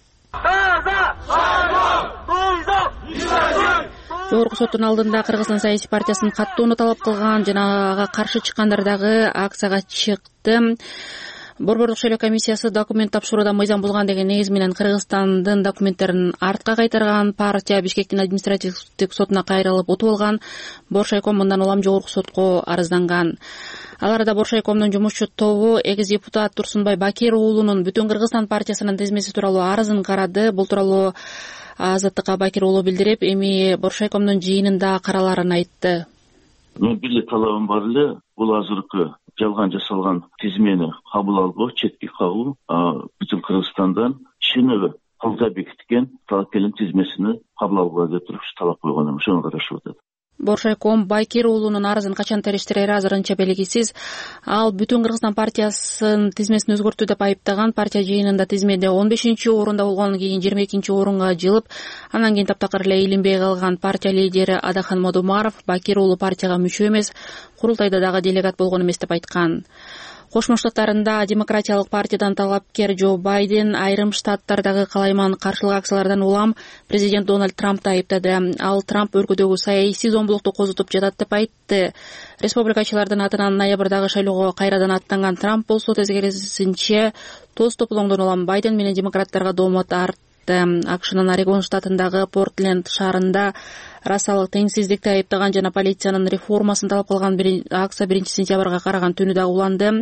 S5: Жогорку соттун алдында Кыргызстан саясий партиясынын каттоону талап кылган жана ага каршы чыккандар дагы акцияга чыкты. Борбордук шайлоо комиссиясы документ тапшырууда мыйзам бузган деген негиз менен Кыргызстандын документтерин артка кайтарган. Партия Бишкектин административдик сотуна кайрылып утуп алган. Боршайком мындан улам жогорку сотко арызданган. Аларда Боршайкомдун жумушчу тобу экс депутат Турсунбай Бакир уулунун Бүтүн Кыргызстан партиясынын тизмеси тууралуу арызын карады. Бул тууралуу Азаттыкка Бакир уулу билдирип, эми Боршайкомдун жыйынында караларын айтты.
S7: Мен бир талабым бар эле, бул азыркы жалган жасалган тизмени кабыл албоо, четки кабыл, Бүтүн Кыргызстандан чыныгы кылда бекиткен талапкерлердин тизмесини кабыл алууга деп туруп талап койгон, ошону карашып атат.
S5: Боршайком Бакир уулунун арызын качан териштирери азырынча белгисиз. Ал Бүтүн Кыргызстан партиясынын тизмесин өзгөртүү деп айыптаган. Партия жыйынында тизмеде 15-орунда болгондон кийин 22-орунга жылып, анан кийин таптакыр эле илинбей калган партия лидери Адахан Модумаров Бакир уулу партияга мүчө эмес, курултайда дагы делегат болгон эмес деп айткан. Кошмо Штаттарында демократиялык партиядан талапкер Джо Байден айрым штаттардагы калайман каршылык акциялардан улам президент Дональд Трампты айыптады. Ал Трамп өлкөдөгү саясий зомбулукту козутуп жатат деп айтты. Республикачылардын атынан ноябрдагы шайлоого кайрадан аттанган Трамп болсо тескерисинче тоз тополоңдон улам Байден менен демократтарга доомот артты. АКШнын Орегон штатындагы Портленд шаарында расалык теңсиздикти айыптаган жана полициянын реформасын талап кылган акция 1-сентябрга караган түнү да уланды.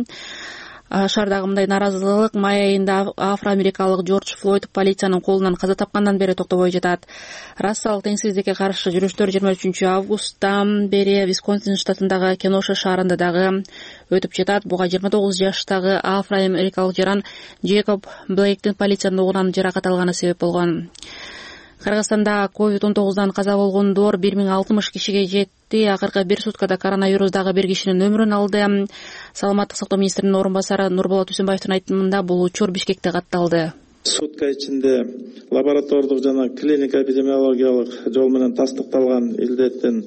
S5: Шаардагы мындай наразылык май айында афро-америкалык Джордж Флойд полициянын колунан каза тапкандан бери токтобой жатат. Расалык теңсиздикке каршы жүрүштөр 23-августтан бери Висконсин штатындагы Кеношо шаарында дагы өтүп жатат. Буга 29 жаштагы афро-америкалык жаран Джейкоб Блейктин полициянын угунан жаракат алганы себеп болгон. Кыргызстанда COVID-19 каза болгондор 1060 кишиге жетти. Акыркы бир суткада коронавирус дагы бир кишинин өмүрүн алды. Саламаттык сактоо министринин орун басары Нурболот Үсөнбаевдин айтымында бул учур Бишкекте катталды.
S8: Сутка ичинде лаборатордук жана клиника эпидемиологиялык жол менен тастыкталган илдеттин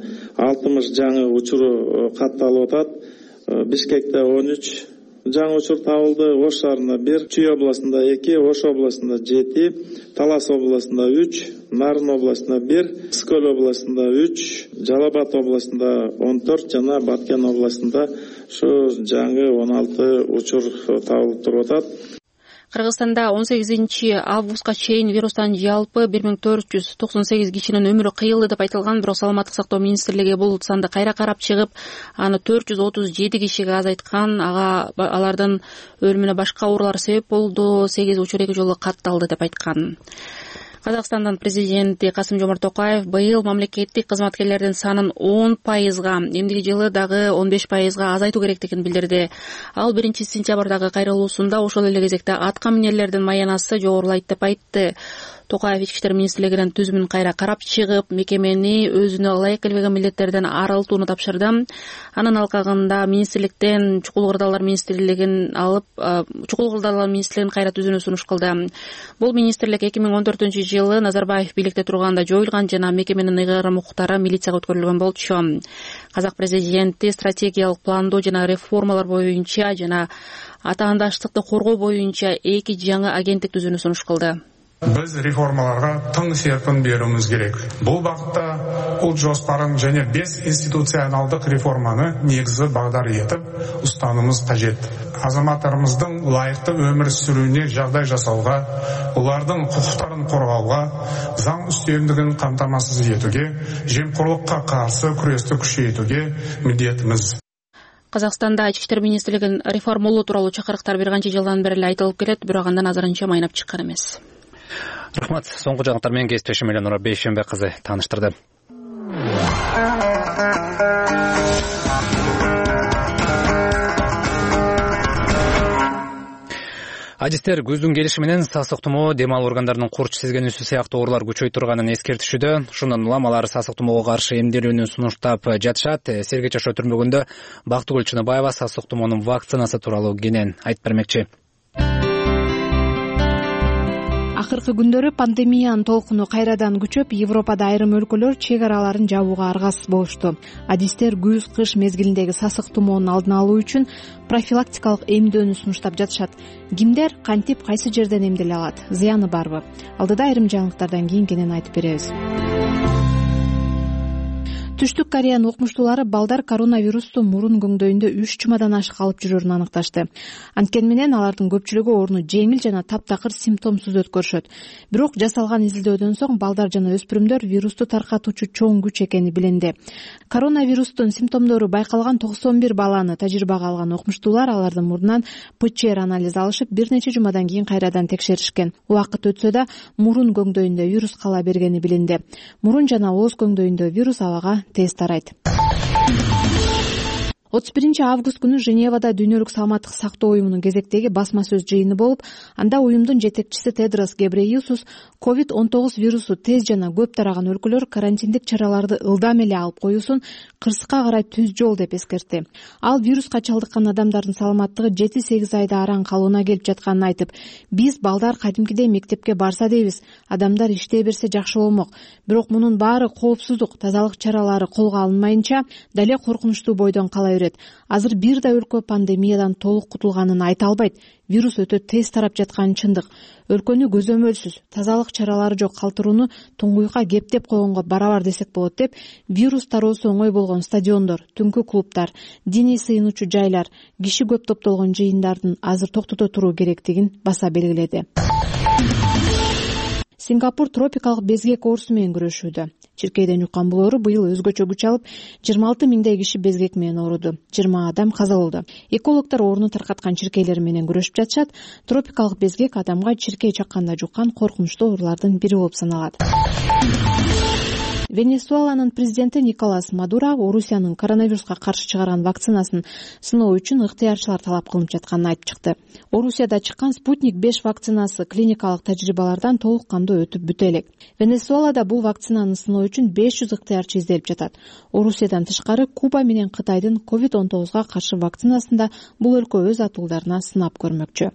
S8: 60 жаңы учуру катталып атат. Бишкекте 13 жаңы учур табылды. Ош шаарында 1, Чүй областында 2, Ош областында 7, Талас областында 3, Нарын областында 1, Скөл областында 3, Жалал-Абад областында 14 жана Баткен областында ушу жаңы 16 учур табылып туруп атат.
S5: Кыргызстанда 18-августка чейин вирустан жалпы 1498 кишинин өмүрү кыйылды деп айтылган, бирок Саламаттык сактоо министрлиги бул санды кайра карап чыгып, аны 437 кишиге азайткан. Алардын өлүмүнө башка оорулар себеп болду. 8 учур 2 жолу катталды деп айткан. Казакстандын президенти Касым-Жомарт Токаев быйыл мамлекеттик кызматкерлердин санын 10%, эмдиги жылы дагы 15% азайтуу керектигин билдирди. Ал 1-сентябрдагы кайрылуусунда ошол эле кезекте атка минерлердин маянасы жогорулайт деп айтты. Токаев ички иштер министрлигинин түзүмүн кайра карап чыгып, мекемени өзүнө ылайык келбеген милдеттерден арылтууну тапшырды. Анын алкагында министрликтен Чукул Кырдаалар министрлигин кайра түзүүнү сунуш кылды. Бул министрлик 2014-жылы Назарбаев бийликте турганда жоюлган жана мекеменин ыйгарым укуктары милицияга өткөрүлгөн болчу. Казак президенти стратегиялык пландоо жана реформалар боюнча жана атаандаштыкты коргоо боюнча 2 жаңы агенттик түзүүнү сунуш кылды.
S9: Біз реформаларға тың серпін беруіміз керек. Бұл бағытта ұлт жоспарын және 5 институционалдық реформаны негізгі бағдар етіп ұстанымыз қажет. Азаматтарымыздың лайықты өмір сүруіне жағдай жасауға, олардың құқықтарын қорғауға, заң үстемдігін қамтамасыз етуге, жемқорлыққа қарсы күресті күшейтуге міндетіміз.
S5: Казакстанда Ички иштер министрлигин реформалоо тууралуу чакырыктар бир канча жылдан бери айтылып келет, бирок андан азырынча майнап чыккан эмес.
S1: Рахмат. Соңку жаңылыктар менен кесиптешим Эленора Бейшембе кызы тааныштырды. Адистер көздүн келиши менен сасык тумоо, дем алуу органдарынын курч сезгенүүсү сыяктуу оорулар күчөй турганын эскертишүүдө. Ушундан улам алар сасык тумоого каршы эмделүүнү сунуштап жатышат. Сергей Жашоо түрмөгүндө Бактыгүл Чыныбаева сасык тумоонун вакцинасы тууралуу кенен айтып бермекчи.
S10: Акыркы күндөрү пандемиянын толкуну кайрадан күчөп, Европада айрым өлкөлөр чек араларын жабууга аргасыз болушту. Адистер күз-кыш мезгилиндеги сасык тумоонун алдын алуу үчүн профилактикалык эмдөөнү сунуштап жатышат. Кимдер кантип кайсы жерден эмделе алат? Зыяны барбы? Алдыда айрым жаңылыктардан кийин кенен айтып беребиз. Түштүк Кореянын окумуштуулары балдар коронавирусту мурун көңдөйүндө 3 жумадан ашык алып жүрөрүн аныкташты. Анткени менен алардын көпчүлүгү ооруну жеңил жана таптакыр симптомсуз өткөрүшөт. Бирок жасалган изилдөөдөн соң балдар жана өспүрүмдөр вирусту таркатуучу чоң күч экени билинди. Коронавирустун симптомдору байкалган 91 баланы тажрыйбага алган окумуштуулар алардын мурдунан ПЧР анализ алышып, бир нече жумадан кийин кайрадан текшеришкен. Убакыт өтсө да мурун көңдөйүндө вирус кала бергени билинди. Мурун жана ооз көңдөйүндө вирус абага тез тарайт. 31 август күнү Женевада Дүйнөлүк саламаттык сактоо уюмунун кезектеги басма сөз жыйыны болуп, анда уюмдун жетекчиси Тедрос Гебрейесус COVID-19 вирусу тез жана көп тараган өлкөлөр карантиндик чараларды ылдам эле алып коюусун кырсыкка карай түз жол деп эскертти. Ал вируска чалдыккан адамдардын саламаттыгы 7-8 айда аран калууна келип жатканын айтып, биз балдар кадимкидей мектепке барса дейбиз, адамдар иштей берсе жакшы болмок. Бирок мунун баары коопсуздук, тазалык чаралары колго алынмайынча дале коркунучтуу бойдон кала берет. Азыр бир да өлкө пандемиядан толук кутулганын айта албайт. Вирус өтө тез тарап жатканы чындык. Өлкөнү көзөмөлсүз, тазалык чаралары жок калтырууну туңгуйка кептеп койгонго барабар десек болот деп, вирус тароосу оңой болгон стадиондор, түнкү клубтар, диний сыйынуучу жайлар, киши көп топтолгон жыйындардын азыр токтото туруу керектигин баса белгиледи. Сингапур тропикалык безгек оорусу менен күрөшүүдө. Чиркейден жуккан бул оору быйыл өзгөчө күч алып, 26 миңдей киши безгек менен ооруду. 20 адам каза болду. Экологдор ооруну таркаткан чиркейлер менен күрөшүп жатышат. Тропикалык безгек адамга чиркей чакканда жуккан коркунучтуу оорулардын бири болуп саналат. Венесуэланын президенти Николас Мадуро Орусиянын коронавируска каршы чыгарган вакцинасын сыноо үчүн ыктыярчылар талап кылынып жатканын айтып чыкты. Орусияда чыккан Спутник 5 вакцинасы клиникалык тажрыйбалардан толук кандуу өтүп бүтө элек. Венесуэлада бул вакцинаны сыноо үчүн 500 ыктыярчы изделип жатат. Орусиядан тышкары Куба менен Кытайдын COVID-19га каршы вакцинасында бул өлкө өз атуулдарына сынап көрмөкчү.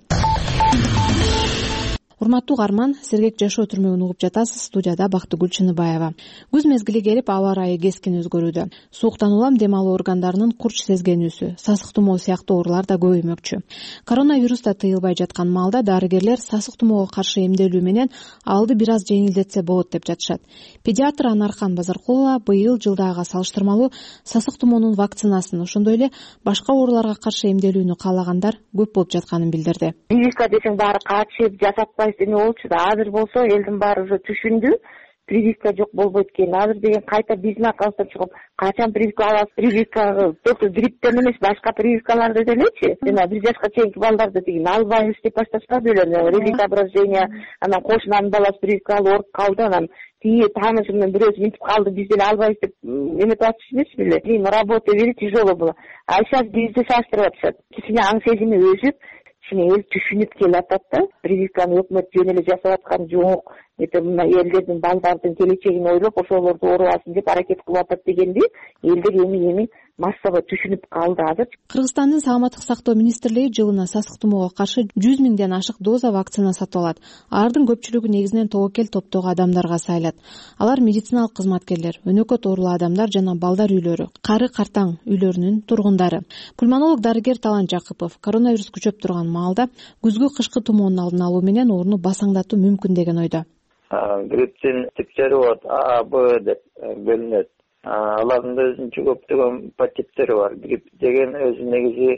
S10: Урматтуу угарман, Сергек Жашоо түрмөгүн угуп жатасыз. Студияда Бактыгүл Чыныбаева. Күз мезгили келип, аба ырайы кескин өзгөрүүдө. Сууктан улам дем алуу органдарынын курч сезгенүүсү, сасык тумоо сыяктуу оорулар да көбөймөкчү. Коронавирус да тыйылбай жаткан маалда дарыгерлер сасык тумоого каршы эмделүү менен алды бир аз жеңилдетсе болот деп жатышат. Педиатр Анархан Базаркулова быйыл жылдагыга салыштырмалуу сасык тумоонун вакцинасын, ошондой эле башка ооруларга каршы эмделүүнү каалагандар көп болуп жатканын билдирди.
S11: Прививка десең баары качып, жасатпайсың эмне болчу да, азыр болсо элдин баары уже түшүндү. Прививка жок болбойт экен. Азыр деген кайта биздин аркабыздан чыгып, качан прививка аласыз? Прививка только грипптен эмес, башка прививкаларды делечи. Жана 1 жашка чейинки балдарды деген албайбыз деп башташпады эле. Релизоображение, анан кошунанын баласы прививка алып ооруп калды, анан тиги таанышы менен бирөөсү минтип калды, биз деле албайбыз деп эметип атышты эмеспи эле. Работа бери тяжело было. А сейчас бизди саштырып атышат. Кичине аң сезими өзүп, эл түшүнүп келатат да, прививканы өкмөт жөн эле жасап аткан жок. Элдердин балдардын келечегин ойлоп, ошолорду оорубасын деп аракет кылып атат дегенди элдер эми массаво түшүнүп калды азыр.
S10: Кыргызстандын саламаттык сактоо министрлиги жылына сасык тумоого каршы 100 миңден ашык доза вакцина сатып алат. Алардын көпчүлүгү негизинен тобокел топтогу адамдарга сайлат. Алар медициналык кызматкерлер, өнөкөт оорулуу адамдар жана балдар үйлөрү, кары картаң үйлөрүнүн тургундары. Пульмонолог дарыгер Талант Жакыпов коронавирус күчөп турган маалда күзгү кышкы тумоонун алдын алуу менен ооруну басаңдатуу мүмкүн деген ойдо.
S6: Грипптин типтери бар, А, Б деп бөлүнөт. Алардын өзүнчө көптөгөн подтиптери бар. Грипп деген өзү негизи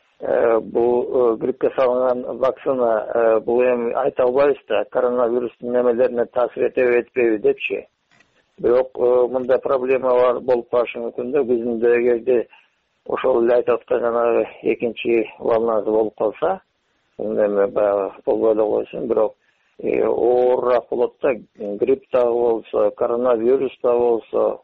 S6: бул гриппке салынган вакцина, бул эми айта албайбыз да, коронавирустун немелерине таасир этеби этпейби депчи. Бирок мындай проблемалар болуп калышы мүмкүн да, күзүндө эгерде ошол эле айтып аткан жанагы экинчи волнасы болуп калса, эми баягы болбой эле койсун, бирок оорураак болот да, грипп дагы болсо, коронавирус дагы болсо,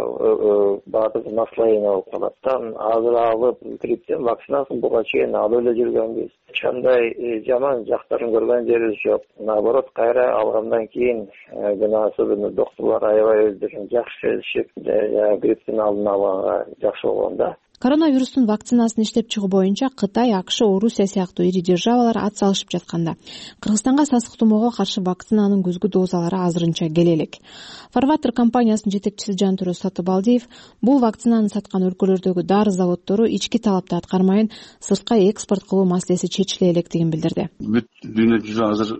S6: баардыгы наслоение болуп калат да. Азыр алып грипптин вакцинасын буга чейин алып эле жүргөнбүз. Эч кандай жаман жактарын көргөн жерибиз жок. Наоборот, кайра алгандан кийин особенно доктурлар аябай өздөрүн жакшы сезишип, грипптин алдын алганга жакшы болгон да.
S10: Коронавирустун вакцинасын иштеп чыгуу боюнча Кытай, АКШ, Орусия сыяктуу ири державалар ат салышып жатканда, Кыргызстанга сасык тумоого каршы вакцинанын күзгү дозалары азырынча келе элек. Фарватер компаниясынын жетекчиси Жантүрө Сатыбалдиев бул вакцинаны саткан өлкөлөрдөгү дары заводдору ички талапты аткармайын, сыртка экспорт кылуу маселеси чечиле электигин билдирди.
S12: Бүт дүйнө жүзү азыр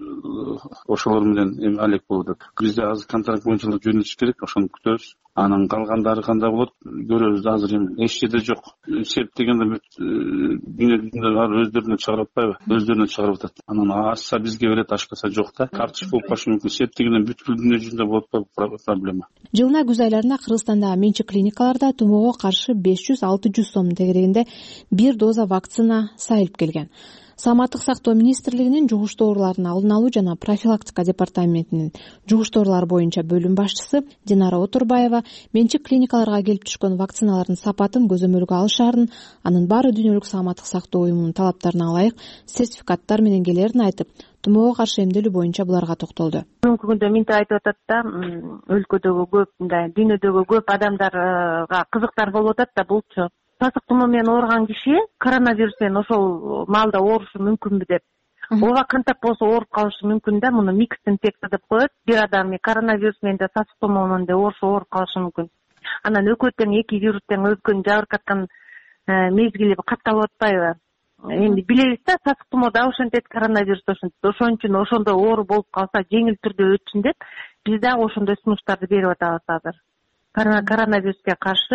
S12: ошолор менен эми алек болуп атат. Бизде азыр контракт боюнча жөнөтүш керек, ошону күтөбүз. Анан калгандары кандай болот көрөбүз. Азыр эми эч жерде жок. Сеп дегенде бүт дүйнө жүзүндө өздөрүнө чыгарып атпайбы? Өздөрүнө чыгарып атат. Анан ашса бизге берет, ашпаса жок да. Картыш болуп калышы мүмкүн. Сеп дегенде бүткүл дүйнө жүзүндө болуп атпайбы проблема.
S10: Жылына күз айларында Кыргызстандагы менчик клиникаларда тумоого каршы 500-600 сом тегерегинде бир доза вакцина сайылып келген. Саламаттык сактоо министрлигинин жугуштуу оорулардын алдын алуу жана профилактика департаментинин жугуштуу оорулар боюнча бөлүм башчысы Динара Отурбаева менчик клиникаларга келип түшкөн вакциналардын сапатын көзөмөлгө алышаарын, анын баары дүйнөлүк саламаттык сактоо уюмунун талаптарына ылайык сертификаттар менен келерин айтып, тумоого каршы эмделүү боюнча буларга токтолду.
S11: Бүгүнкү күндө мынтип айтып атат да, өлкөдөгү көп, мындай дүйнөдөгү көп адамдарга кызыктар болуп атат да, булчу сасык тумоо менен ооруган киши коронавирус менен ошол маалда оорушу мүмкүнбү деп. Ооба кантип болсо ооруп калышы мүмкүн да, муну микс инфекция деп коет. Бир адам коронавирус менен да сасык тумоо менен да ооруп калышы мүмкүн. Анан экөө тең эки вирус тең өпкөнү жабыркаткан мезгили катталып атпайбы? Эми билебиз да, сасык тумоо да ошентет, коронавирус да ошентет. Ошон үчүн ошондой оору болуп калса жеңил түрдө өтсүн деп биз дагы ошондой сунуштарды берип атабыз азыр. Коронавируске каршы,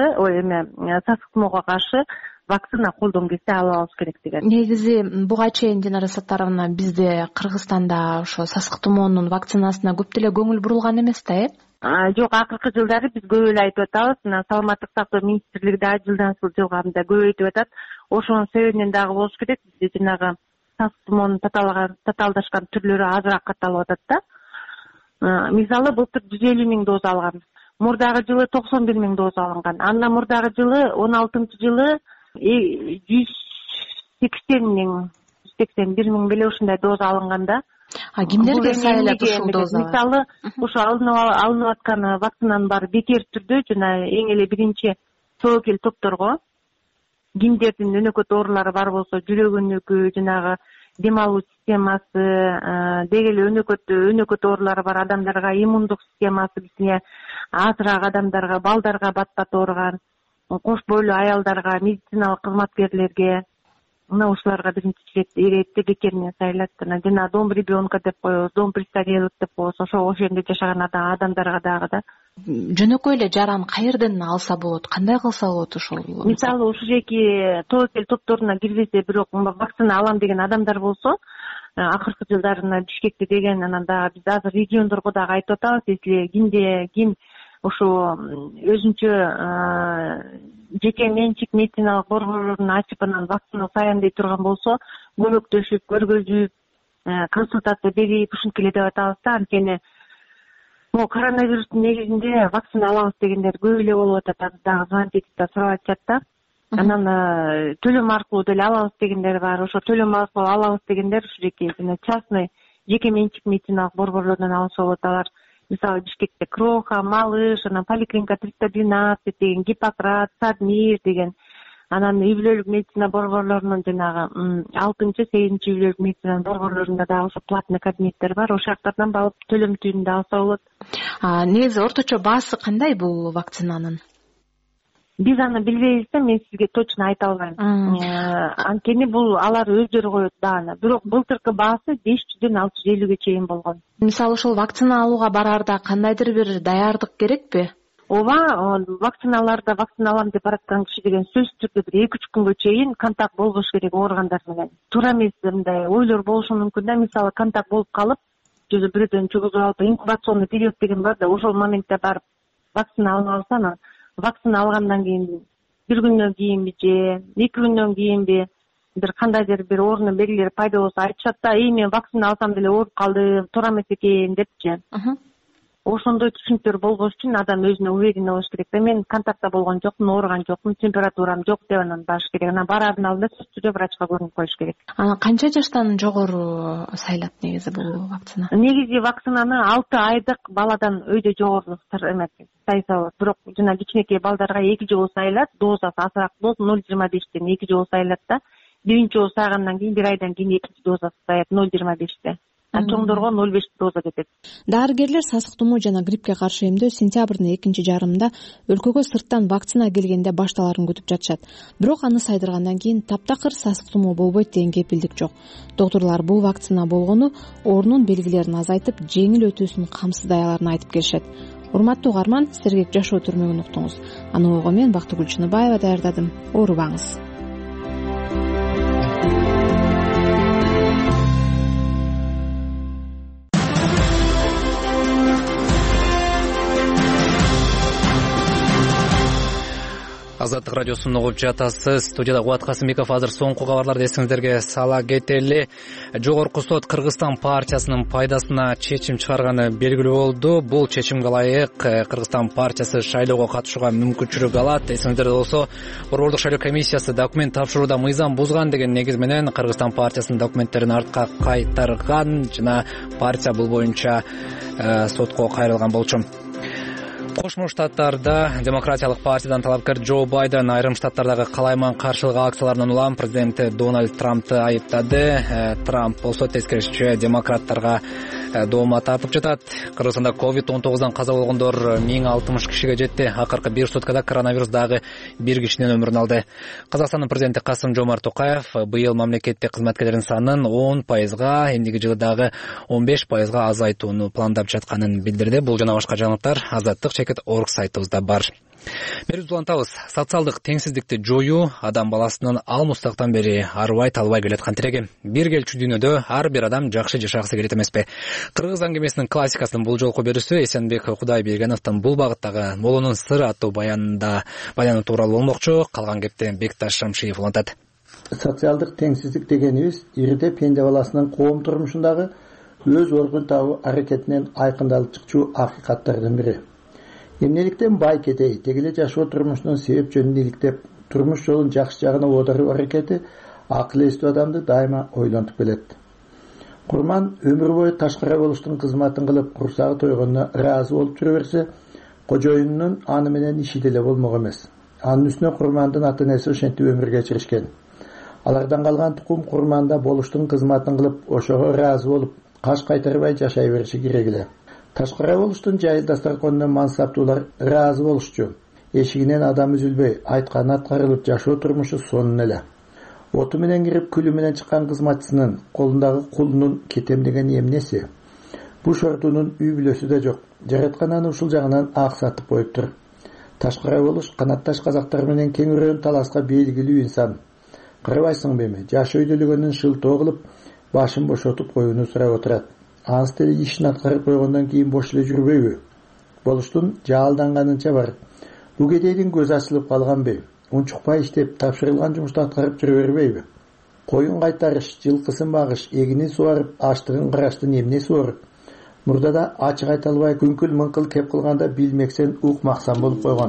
S11: сасык тумоого каршы вакцина колдон келсе алабыз керек деген.
S10: Негизи буга чейин Динара Саттаровна бизде Кыргызстанда ошо сасык тумоонун вакцинасына көп деле көңүл бурулган эмес да,
S11: Жок, акыркы жылдары биз көп эле айтып атабыз. Саламаттык сактоо министрлиги да жылдан жылга көп айтып атат. Ошонун себебинен дагы болуш керек. Бизде жанагы сасык тумоонун татаалдашкан түрлөрү азыраак катталып атат да. Мисалы былтыр 150 миң доза алган. Мурдагы жылы 91 миң доза алынган. Андан мурдагы жылы 16-жылы 181 миң беле ушундай доза алынган да.
S10: Кимдерге сайылат ушул доза?
S11: Мисалы, ушу алынып аткан вакцинанын баары бекер түрдө жана эң эле биринчи тобокел топторго, кимдердин өнөкөт оорулары бар болсо, жүрөк өнөкү, жанагы дем алуу системасы, деги эле өнөкөт оорулары бар адамдарга, иммундук системасы кичине азыраак адамдарга, балдарга бат-бат ооруган, кош бойлуу аялдарга, медициналык кызматкерлерге, мына ушуларга биринчи иретте бекер менен сайылат. Жана дом ребенка деп коебуз, дом престарелых деп коебуз, ошо жерде жашаган адамдарга дагы да.
S10: Жөнөкөй эле жаран каерден алса болот, кандай кылса болот ошол?
S11: Мисалы, ушул жеки тобокел топторуна кирбесе, бирок вакцина алам деген адамдар болсо, акыркы жылдары Бишкекте деген, анан дагы биз азыр региондорго дагы айтып атабыз, если ким ушу өзүнчө жеке менчик медициналык борборлорун ачып анан вакцина саян дей турган болсо, көмөктөшүп, көргөзүп, консультация берип ушинтип эле деп атабыз да. Анткени коронавирустун негизинде вакцина алабыз дегендер көп эле болуп атат, дагы звонить этип да сурап атышат да. Анан төлөм аркылуу деле алабыз дегендер бар. Ошо төлөм аркылуу алабыз дегендер ушу частный жеке менчик медициналык борборлордон алса болот. Алар мисалы Бишкекте Кроха, Малыш, анан поликлиника 312 деген, Гиппократ, Садмир деген Анан үй бүлөлүк медицина борборлорунун жанагы 6-8 үй бүлөлүк медицина борборлорунда дагы ошо платный кабинеттер бар. Ошол жактардан барып төлөм түрүндө алса болот.
S10: Негизи орточо баасы кандай бул вакцинанын?
S11: Биз аны билбейбиз да, мен сизге точно айта албайм. Анткени бул алар өздөрү коет бааны. Бирок былтыркы баасы 500дөн 650ге чейин болгон.
S10: Мисалы ошол вакцина алууга бараарда кандайдыр бир даярдык керекпи?
S11: Ооба, вакциналарда вакцина алам деп бараткан киши деген сөзсүз түрдө бир 2-3 күнгө чейин контакт болбош керек ооругандар менен. Туура эмес мындай ойлор болушу мүмкүн да, мисалы контакт болуп калып, жүзү бирөөдөн чугузуп алып, инкубационный период деген бар да, ошол моментте барып вакцина алып алса, анан вакцина алгандан кийин 1 күндөн кийинби же 2 күндөн кийинби бир кандайдыр бир оорунун белгилери пайда болсо айтышат да, мен вакцина алсам деле ооруп калдым, туура эмес экен депчи. Ошондой түшүнүктөр болбош үчүн адам өзүнө уверен болуш керек да. Мен контактта болгон жокмун, ооруган жокмун, температурам жок деп анан барыш керек. Анан бараардын алдында сөзсүз врачка көрүнүп коюш керек.
S10: Канча жаштан жогору сайлат негизи бул вакцина?
S11: Негизи вакцинаны 6 айдык баладан өйдө жогору сайса болот. Бирок жана кичинекей балдарга 2 жолу сайылат, дозасы азыраак болот, 0,25тен 2 жолу сайылат да. Биринчи жолу сайгандан кийин 1 айдан кийин экинчи дозасы саят 0,25те. Чоңдорго 0,5 доза кетет.
S10: Дарыгерлер сасык тумоо жана гриппке каршы эмдөө сентябрдын экинчи жарымында өлкөгө сырттан вакцина келгенде башталарын күтүп жатышат. Бирок аны сайдыргандан кийин таптакыр сасык тумоо болбойт деген кепилдик жок. Доктурлар бул вакцина болгону оорунун белгилерин азайтып, жеңил өтүүсүн камсыздай аларын айтып келишет. Урматтуу угарман, Сергек жашоо түрмөгүн уктуңуз. Аны ого мен Бактыгүл Чыныбаева даярдадым. Оорубаңыз.
S1: Азаттык радиосун угуп жатасыз. Студияда Кубат Касымбеков. Азыр соңку кабарларды эсиңиздерге сала кетели. Жогорку сот Кыргызстан партиясынын пайдасына чечим чыгарганы белгилүү болду. Бул чечимге ылайык Кыргызстан партиясы шайлоого катышууга мүмкүнчүлүк алат. Эсиңиздерде болсо, Борбордук шайлоо комиссиясы документ тапшырууда мыйзам бузган деген негиз менен Кыргызстан партиясынын документтерин артка кайтарган жана партия бул боюнча сотко кайрылган болчу. Кошмо Штаттарда Демократиялык партиядан талапкер Джо Байден айрым штаттардагы калайман каршылык акцияларынан улам президенти Дональд Трампты айыптады. Трамп болсо тескерисинче демократтарга доомат тартып жатат. Кыргызстанда COVID-19 каза болгондор 1060 кишиге жетти. Акыркы 1 суткада коронавирус дагы 1 кишинин өмүрүн алды. Казакстандын президенти Касым-Жомарт Токаев быйыл мамлекеттик кызматкерлердин санын 10%, эндиги жылы дагы 15% азайтууну пландап жатканын билдирди. Бул жана башка жаңылыктар Азаттык.org сайтыбызда бар. Берип улантабыз. Социалдык теңсиздикти жоюу адам баласынын алмустактан бери арбай талбай келаткан тиреги. Бир келчү дүйнөдө ар бир адам жакшы жашагысы келет эмеспи? Кыргыз аңгемесинин классикасынын бул жолку берүүсү Эсенбек Кудайбергеновдун бул багыттагы Молонун сыры аттуу баяны тууралуу болмокчу. Калган кепти Бекташ Шамшиев улантат.
S13: Социалдык теңсиздик дегенибиз ирде пенде баласынын коом турмушундагы өз оргун табуу аракетинен айкындалып чыкчу акыйкаттардын бири. Эмнеликтен бай кетей, тегеле жашоо турмушунун себеп жөнүн иликтеп, турмуш жолун жакшы жагына оодаруу аракети акыл эстүү адамды дайыма ойлонтуп келет. Курман өмүр бою ташкара болуштун кызматын кылып, курсагы тойгонуна ыраазы болуп жүрө берсе, кожоюнунун аны менен иши деле болмок эмес. Анын үстүнө Курмандын ата-энеси ошентип өмүр кечиришкен. Алардан калган тукум Курманда болуштун кызматын кылып, ошого ыраазы болуп, каш кайтарбай жашай бериши керек эле. Ташкара болуштун жайыл дастарконуна мансаптуулар ыраазы болушчу. Эшигинен адам үзүлбөй, айтканы аткарылып жашоо турмушу сонун эле. Оту менен кирип, күлү менен чыккан кызматчысынын колундагы кулунун кетем деген эмнеси? Бу шортунун үй бүлөсү да жок. Жараткан аны ушул жагынан аксатып коюптур. Ташкара болуш канатташ казактар менен кеңирөөн таласка белгилүү инсан. Карабайсыңбы эми? Жаш өйдөлөгөнүн шылтоо кылып, башын бошотуп коюуну сурап отурат. Аныс деле ишин аткарып койгондон кийин бош эле жүрбөйбү? Болуштун жаалданганынча бар. Бу кедейдин көзү ачылып калганбы? Унчукпай иштеп, тапшырылган жумушту аткарып жүрө бербейби? Коюн кайтарыш, жылкысын багыш, эгинин суарып, аштыгын караштын эмнеси бар? Мурдада ачык айта албай күнкүл мыңкыл кеп кылганда билмексен укмаксан болуп койгон.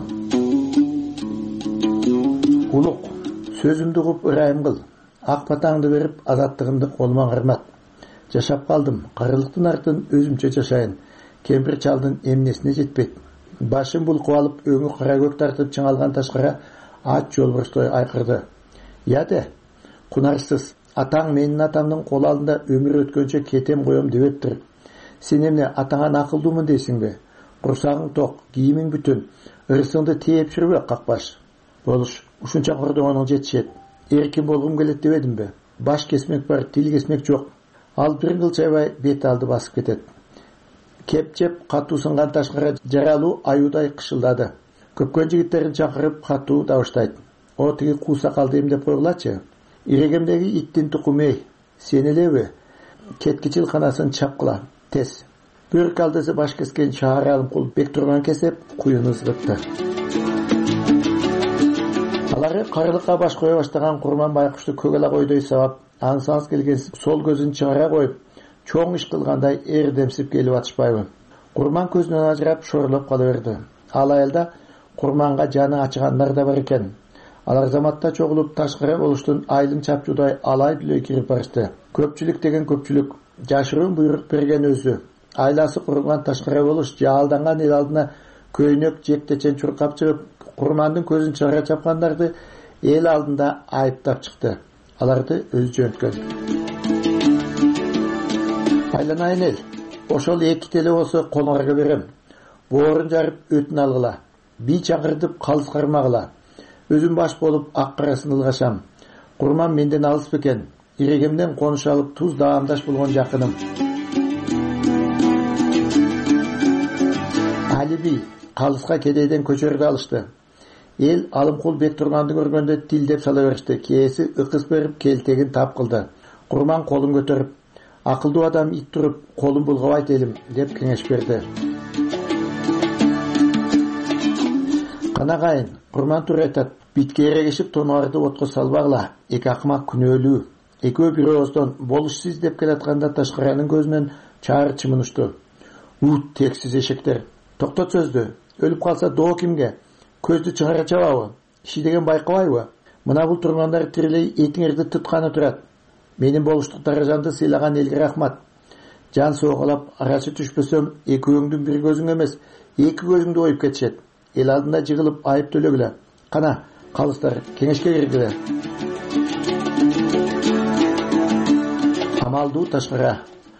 S13: Улук, сөзүмдү угуп ырайым кыл. Ак батаңды берип, азаттыгымды колума кармат. Жашап калдым, карылыктын артын өзүмчө жашайын. Кемпир чалдын эмнесине жетпейт. Башын булкуп алып, өңү кара көк тартып чыңалган Ташкара ат жолборстой айкырды. Яде, кунарсыз, атаң менин атамдын кол алдында өмүр өткөнчө кетем коем дебептир. Сен эмне атаңа акылдуумун дейсиңби? Курсагың ток, кийимиң бүтүн, ырысыңды тээп жүрбө какпаш. Болуш, ушунча кордогонуң жетишет. Эркин болгум келет дебедимби? Баш кесмек бар, тил кесмек жок. Ал бир кылчайбай бет алды басып кетет. Кепчеп катуу сынган ташкара жаралуу аюудай кышылдады. Көпкөн жигиттерин чакырып катуу дабыштайт. О тиги куусакалды эмдеп койгулачы. Ирегемдеги иттин тукумей, сен элеби? Кеткичил канасын чапкыла, тез. Бир калдысы баш кескен шаар Алымкул Бектурган кесеп куюн ызгытты. Алары карылыкка баш кое баштаган Курман байкушту көгала койдой сабап, аңсаңыз келген сол көзүн чыгара коюп, чоң иш кылгандай эрдемсип келип атышпайбы. Курман көзүнөн ажырап шорлоп кала берди. Ал айылда Курманга жаны ачыгандар да бар экен. Алар заматта чогулуп ташкара болуштун айылын чапчудай алай дүлөй кирип барышты. Көпчүлүк деген көпчүлүк, жашыруун буйрук берген өзү. Айласы курулган ташкара болуш жаалданган эл алдына көйнөк жептечен чуркап чыгып, Курмандын көзүн чыгара чапкандарды эл алдында айыптап чыкты. Аларды өз жөнткөн. Айланайын эл, ошол 2 теле болсо колуңарга берем. Боорун жарып өтүн алгыла. Би чакыртып калыс кармагыла. Өзүм баш болуп ак карасын ылгашам. Курман менден алыс бекен. Ирегемден конуш алып туз даамдаш болгон жакыным. Алиби калыска кедейден көчөрдү алышты. Эл Алымкул Бектурганды көргөндө тилдеп сала беришти. Кээси ыкыс берип келтегин тап кылды. Курман колун көтөрүп, акылдуу адам ит туруп, колун булгабайт элим деп кеңеш берди. Канагайын, Курман тур айтат, битке эрегишип тонуарды отко салбагыла. Эки акмак күнөөлүү. Экөө бир ооздон болушсиз деп келатканда ташкаранын көзүнөн чаар чымын учту. Ут тексиз эшектер. Токтот сөздү. Өлүп калса доо кимге? Көздү чыгара чабабы? Иши деген байкабайбы? Мына бул тургандар тирилей этиңерди тутканы турат. Менин болуштук даражамды сыйлаган элге рахмат. Жан соогалап арачы түшпөсөм, экөөңдүн бир көзүң эмес, 2 көзүңдү оюп кетишет. Эл алдында жыгылып айып төлөгүлө. Кана, калыстар, кеңешке киргиле. Амалдуу ташкара.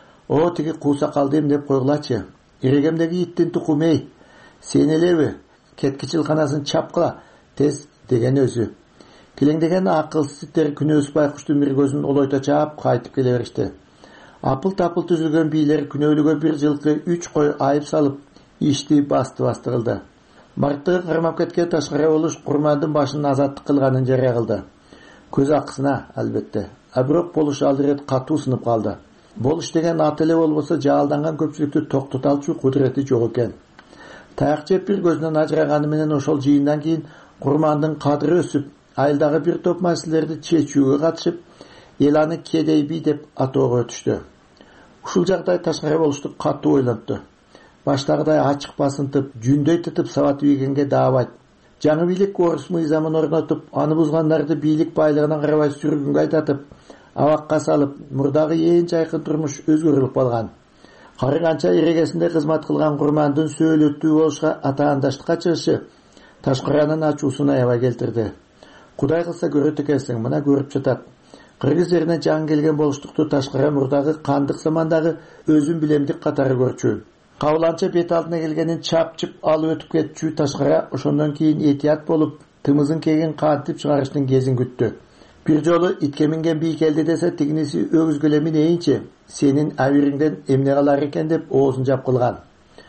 S13: О тиги куусакалдым деп койгулачы. Ирегемдеги иттин тукумей, сен элеби? Кеткичил канасын чапкыла, тез деген өзү. Килеңдеген акылсыз иттер күнөөсүз байкуштун бир көзүн олойто чаап кайтып келе беришти. Апыл-тапыл түзүлгөн бийлер күнөөлүгө бир жылкы 3 кой айып салып, ишти басты кылды. Марттыгы кармап кеткен ташкара болуш Курмандын башын азаттык кылганын жарыя кылды. Көз акысына, албетте. А бирок болуш алдырет катуу сынып калды. Болуш деген ат эле болбосо жаалданган көпчүлүктү токтоталчу кудурети жок экен. Таяк жеп бир көзүнөн ажыраганы менен ошол жыйындан кийин Курмандын кадыры өсүп, айылдагы бир топ маселелерди чечүүгө катышып, эл аны кедей би деп атоого өтүштү. Ушул жагдай ташкара болушту катуу ойлонту. Баштагыдай ачык басынтып, жүндөй тытып сабатып ийгенге даабайт. Жаңы бийлик орус мыйзамын орнотуп, аны бузгандарды бийлик байлыгына карабай сүргүнгө айтатып, абакка салып, мурдагы эң жайкын турмуш өзгөрүлүп калган. Карыганча эрегесинде кызмат кылган Курмандын сөөлөттүү болушка атаандаштыкка чыгышы ташкаранын ачуусун аябай келтирди. Кудай кылса көрөт экенсиң, мына көрүп жатат. Кыргыз жерине жаңы келген болуштукту ташкара мурдагы кандык замандагы өзүн билемдик катары көрчү. Кабыланча бет алдына келгенин чапчып алып өтүп кетчү ташкара ошондон кийин этият болуп, тымызын кеген кантип чыгарыштын кезин күттү. Бир жолу итке минген бий келди десе, тигиниси өгүзгөлө минейинчи, сенин абириңден эмне калар экен деп оозун жапкылган.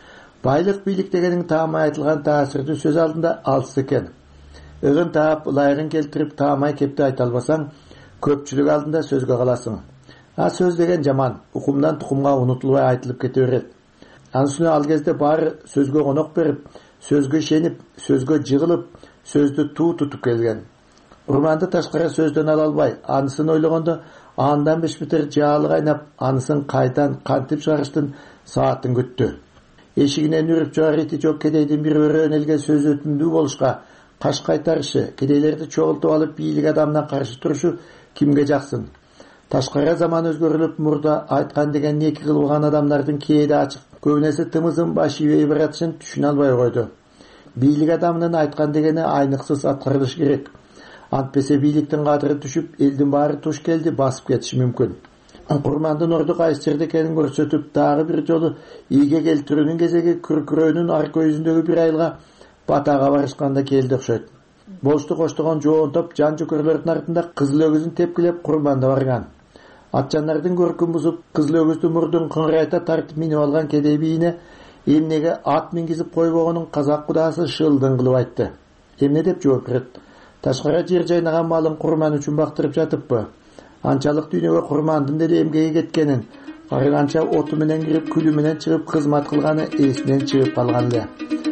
S13: Байлык бийлик дегениң таамай айтылган таасирдүү сөз алдында алсыз экен. Ыгын таап, ылайыгын келтирип таамай кепти айта албасаң, көпчүлүк алдында сөзгө каласың. А сөз деген жаман, укумдан тукумга унутулбай айтылып кете берет. Анысына ал кезде баары сөзгө конок берип, сөзгө ишенип, сөзгө жыгылып, сөздү туу тутуп келген. Курманды ташкара сөздөн ала албай, анысын ойлогондо, андан бешбетер жаалы кайнап, анысын кайдан кантип чыгарыштын саатын күттү. Эшигинен үрүп чыгар ити жок кедейдин бир өрөөн элге сөз өтүндүү болушка, каш кайтарышы, кедейлерди чогултуп алып бийлик адамына каршы турушу кимге жаксын? Ташкара заман өзгөрүлүп, мурда айткан деген эки кылган адамдардын кээде ачык, көбүнесе тымызын баш ийбей баратышын түшүнө албай койду. бийлик адамынын айткан дегени айныксыз аткарылыш керек. Антпесе бийликтин кадыры түшүп, элдин баары туш келди басып кетиши мүмкүн. Курмандын орду кайсы жерде экенин көрсөтүп, дагы бир жолу ийге келтирүүнүн кезеги Күркүрөөнүн арка өзүндөгү бир айылга батага барышканда келди окшойт. Болушту коштогон жоон топ жан жөкөрлөрдүн артында кызыл өгүзүн тепкилеп Курманда барган. Атчандардын көркүн бузуп, кызыл өгүздү мурдун кыңырайта тартып минип алган кедей бийине эмнеге ат мингизип койбогонун казак кудаасы шылдың кылып айтты. Эмне деп жооп берет? Ташкара жер жайнаган малын Курман үчүн бактырып жатыппы? Анчалык дүйнөгө Курмандын деле эмгеги кеткенин, карыганча оту менен кирип, күлү менен чыгып кызмат кылганы эсинен чыгып калган эле.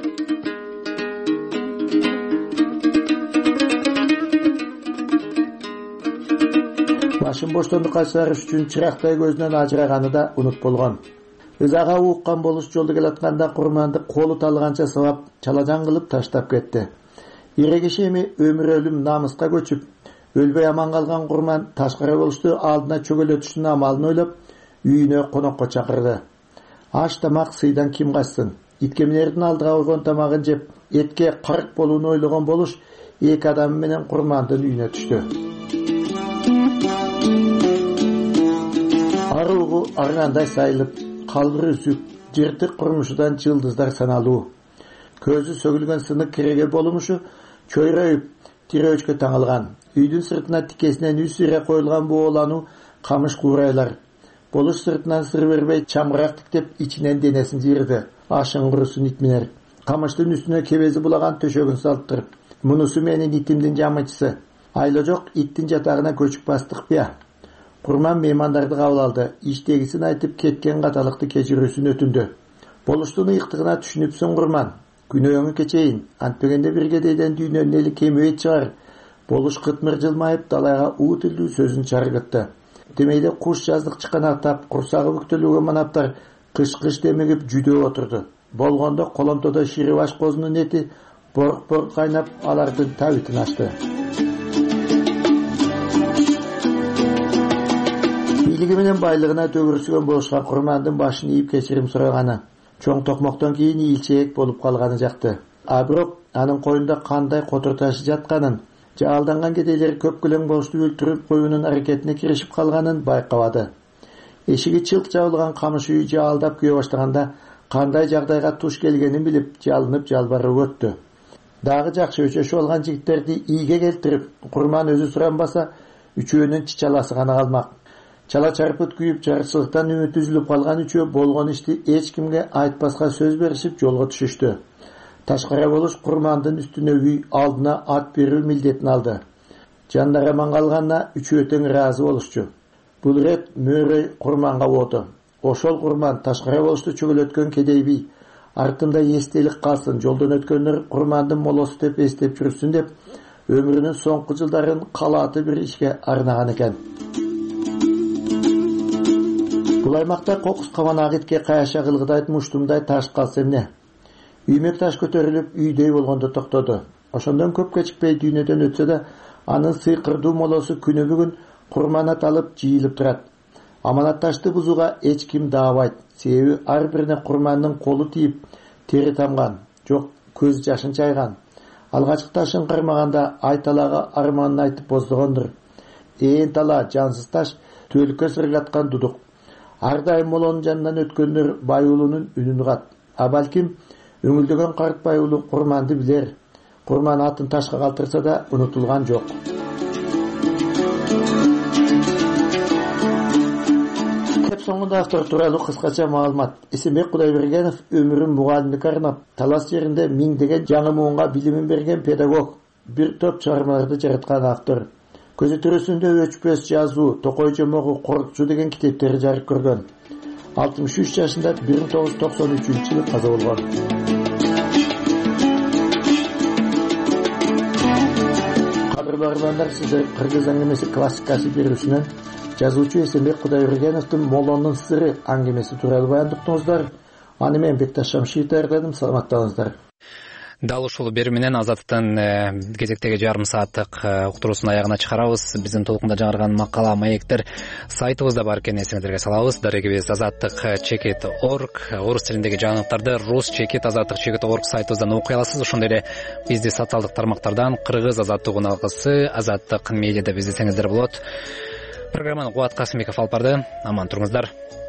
S13: Башын боштондукка чыгарыш үчүн чырактай көзүнөн ажыраганы да унут болгон. Ызага ууккан болуш жолду келатканда Курманды колу талганча сабап, чалажан кылып таштап кетти. Ире киши эми өмүр өлүм намыска көчүп, өлбөй аман калган Курман ташкара болушту алдына чөгөлөтүшүнүн амалын ойлоп, үйүнө конокко чакырды. Аш тамак сыйдан ким качсын? Иткемнердин алдыга койгон тамагын жеп, этке карк болууну ойлогон болуш эки адам менен Курмандын үйүнө түштү. Аруугу аргандай сайылып, калбыр үсүп, жыртык курмушудан жылдыздар саналуу. Көзү сөгүлгөн сынык кереге болумушу чөйрөйүп, тирөөчкө таңылган. Үйдүн сыртына тикесинен үсүрө коюлган боолануу камыш куурайлар. Болуш сыртынан сыр бербей чамгыраак тиктеп ичинен денесин жыйырды. Ашын курусун итминер. Камыштын үстүнө кебези булаган төшөгүн салыптырып. Мунусу менин итимдин жамычысы. Айла жок иттин жатагына көчүп бастыкпы. Курман меймандарды кабыл алды. Иштегисин айтып кеткен каталыкты кечирүүсүн өтүндү. Болуштун ыйыктыгына түшүнүпсүң Курман. Күнөөңү кечейин. Антпегенде бир кедейден дүйнөнүн эли кемебейт чыгар. Болуш кытмыр жылмайып далайга уу тилдүү сөзүн чаргытты. Демейде куш жаздык чыканактап, курсагы бүктөлүүгө манаптар кыш-кыш демигип жүдөп отурду. Болгондо коломтодо ширибаш козунун эти борк-борк кайнап, алардын табитин ачты. Бийлиги менен байлыгына төгүрсүгөн болушка Курмандын башын ийип кечирим сураганы, чоң токмоктон кийин ийилчээк болуп калганы жакты. Бирок анын коюнда кандай котор ташы жатканын, жаалданган кедейлер көпкөлөң болушту өлтүрүп коюунун аракетине киришип калганын байкабады. Эшиги чылт жабылган камыш үй жаалдап күйө баштаганда кандай жагдайга туш келгенин билип, жалынып жалбарып өттү. Дагы жакшы өчөшүп алган жигиттерди ийге келтирип, Курман өзү суранбаса, үчөөнүн чичаласы гана калмак. Чала чарпыт күйүп, жарчылыктан үмүт үзүлүп калган үчөө болгон ишти эч кимге айтпаска сөз беришип жолго түшүштү. Ташкара болуш Курмандын үстүнө үй алдына ат берүү милдетин алды. Жандар аман калганына үчөө тең ыраазы болушчу. Бул рет мөөрөй Курманга болду. Ошол Курман Ташкара болушту чөгөлөткөн кедей бий. Артында эстелик калсын, жолдон өткөндөр Курмандын молосу деп эстеп жүрсүн деп, өмүрүнүн соңку жылдарын калааты бир ишке арнаган экен. Бул аймакта кокус кабанак итке каяша кылгыдай муштумдай таш калса эмне? Үймөк таш көтөрүлүп, үйдөй болгондо токтоду. Ошондон көп кечикпей дүйнөдөн өтсө да, анын сыйкырдуу молосу күнү бүгүн Курман аталып жыйылып турат. Аманат ташты бузууга эч ким даабайт. Себеби ар бирине Курмандын колу тийип, тери тамган, жок көз жашын чайган. Алгачкы ташын кармаганда айталага арманын айтып боздогондур. Ээн тала жансыз таш түөлүккө сыргаткан дудук. Ар дайым молонун жанынан өткөндөр Байуулунун үнүн угат. Балким өңүлдөгөн карт Байуулу Курманды билер. Курман атын ташка калтырса да унутулган жок. Соңында автор тууралуу кыскача маалымат. Эсенбек Кудайбергенов өмүрүн мугалимдикке арнап, талас жеринде миңдеген жаңы муунга билимин берген педагог, бир топ чыгармаларды жараткан автор. Көзү тирүүсүндө өчпөс жазуу, Токой жомогу, Коркчу деген китептери жарык көргөн. 63 жашында 1993-жылы каза болгон. Кадырлуу армандар, сиздер Кыргыз аңгемеси классикасы берүүсүнөн жазуучу Эсенбек Кудайбергеновдун Молонун сыры аңгемеси тууралуу баяндыктыңыздар. Аны мен Бекташ Шамшиев даярдадым. Саламаттаңыздар.
S1: Дал ушул берүү менен Азаттыктын кезектеги жарым сааттык уктуруусун аягына чыгарабыз. Биздин толкунда жаңырган макала, маектер сайтыбызда бар экенин эсиңиздерге салабыз. Дарегибиз azattik.org. Орус тилиндеги жаңылыктарды rus.azattik.org сайтыбыздан окуй аласыз. Ошондой эле бизди социалдык тармактардан кыргыз Азаттык уналгысы, Азаттык медиада биз десеңиздер болот. Программаны Кубат Касымбеков алып барды. Аман туруңуздар.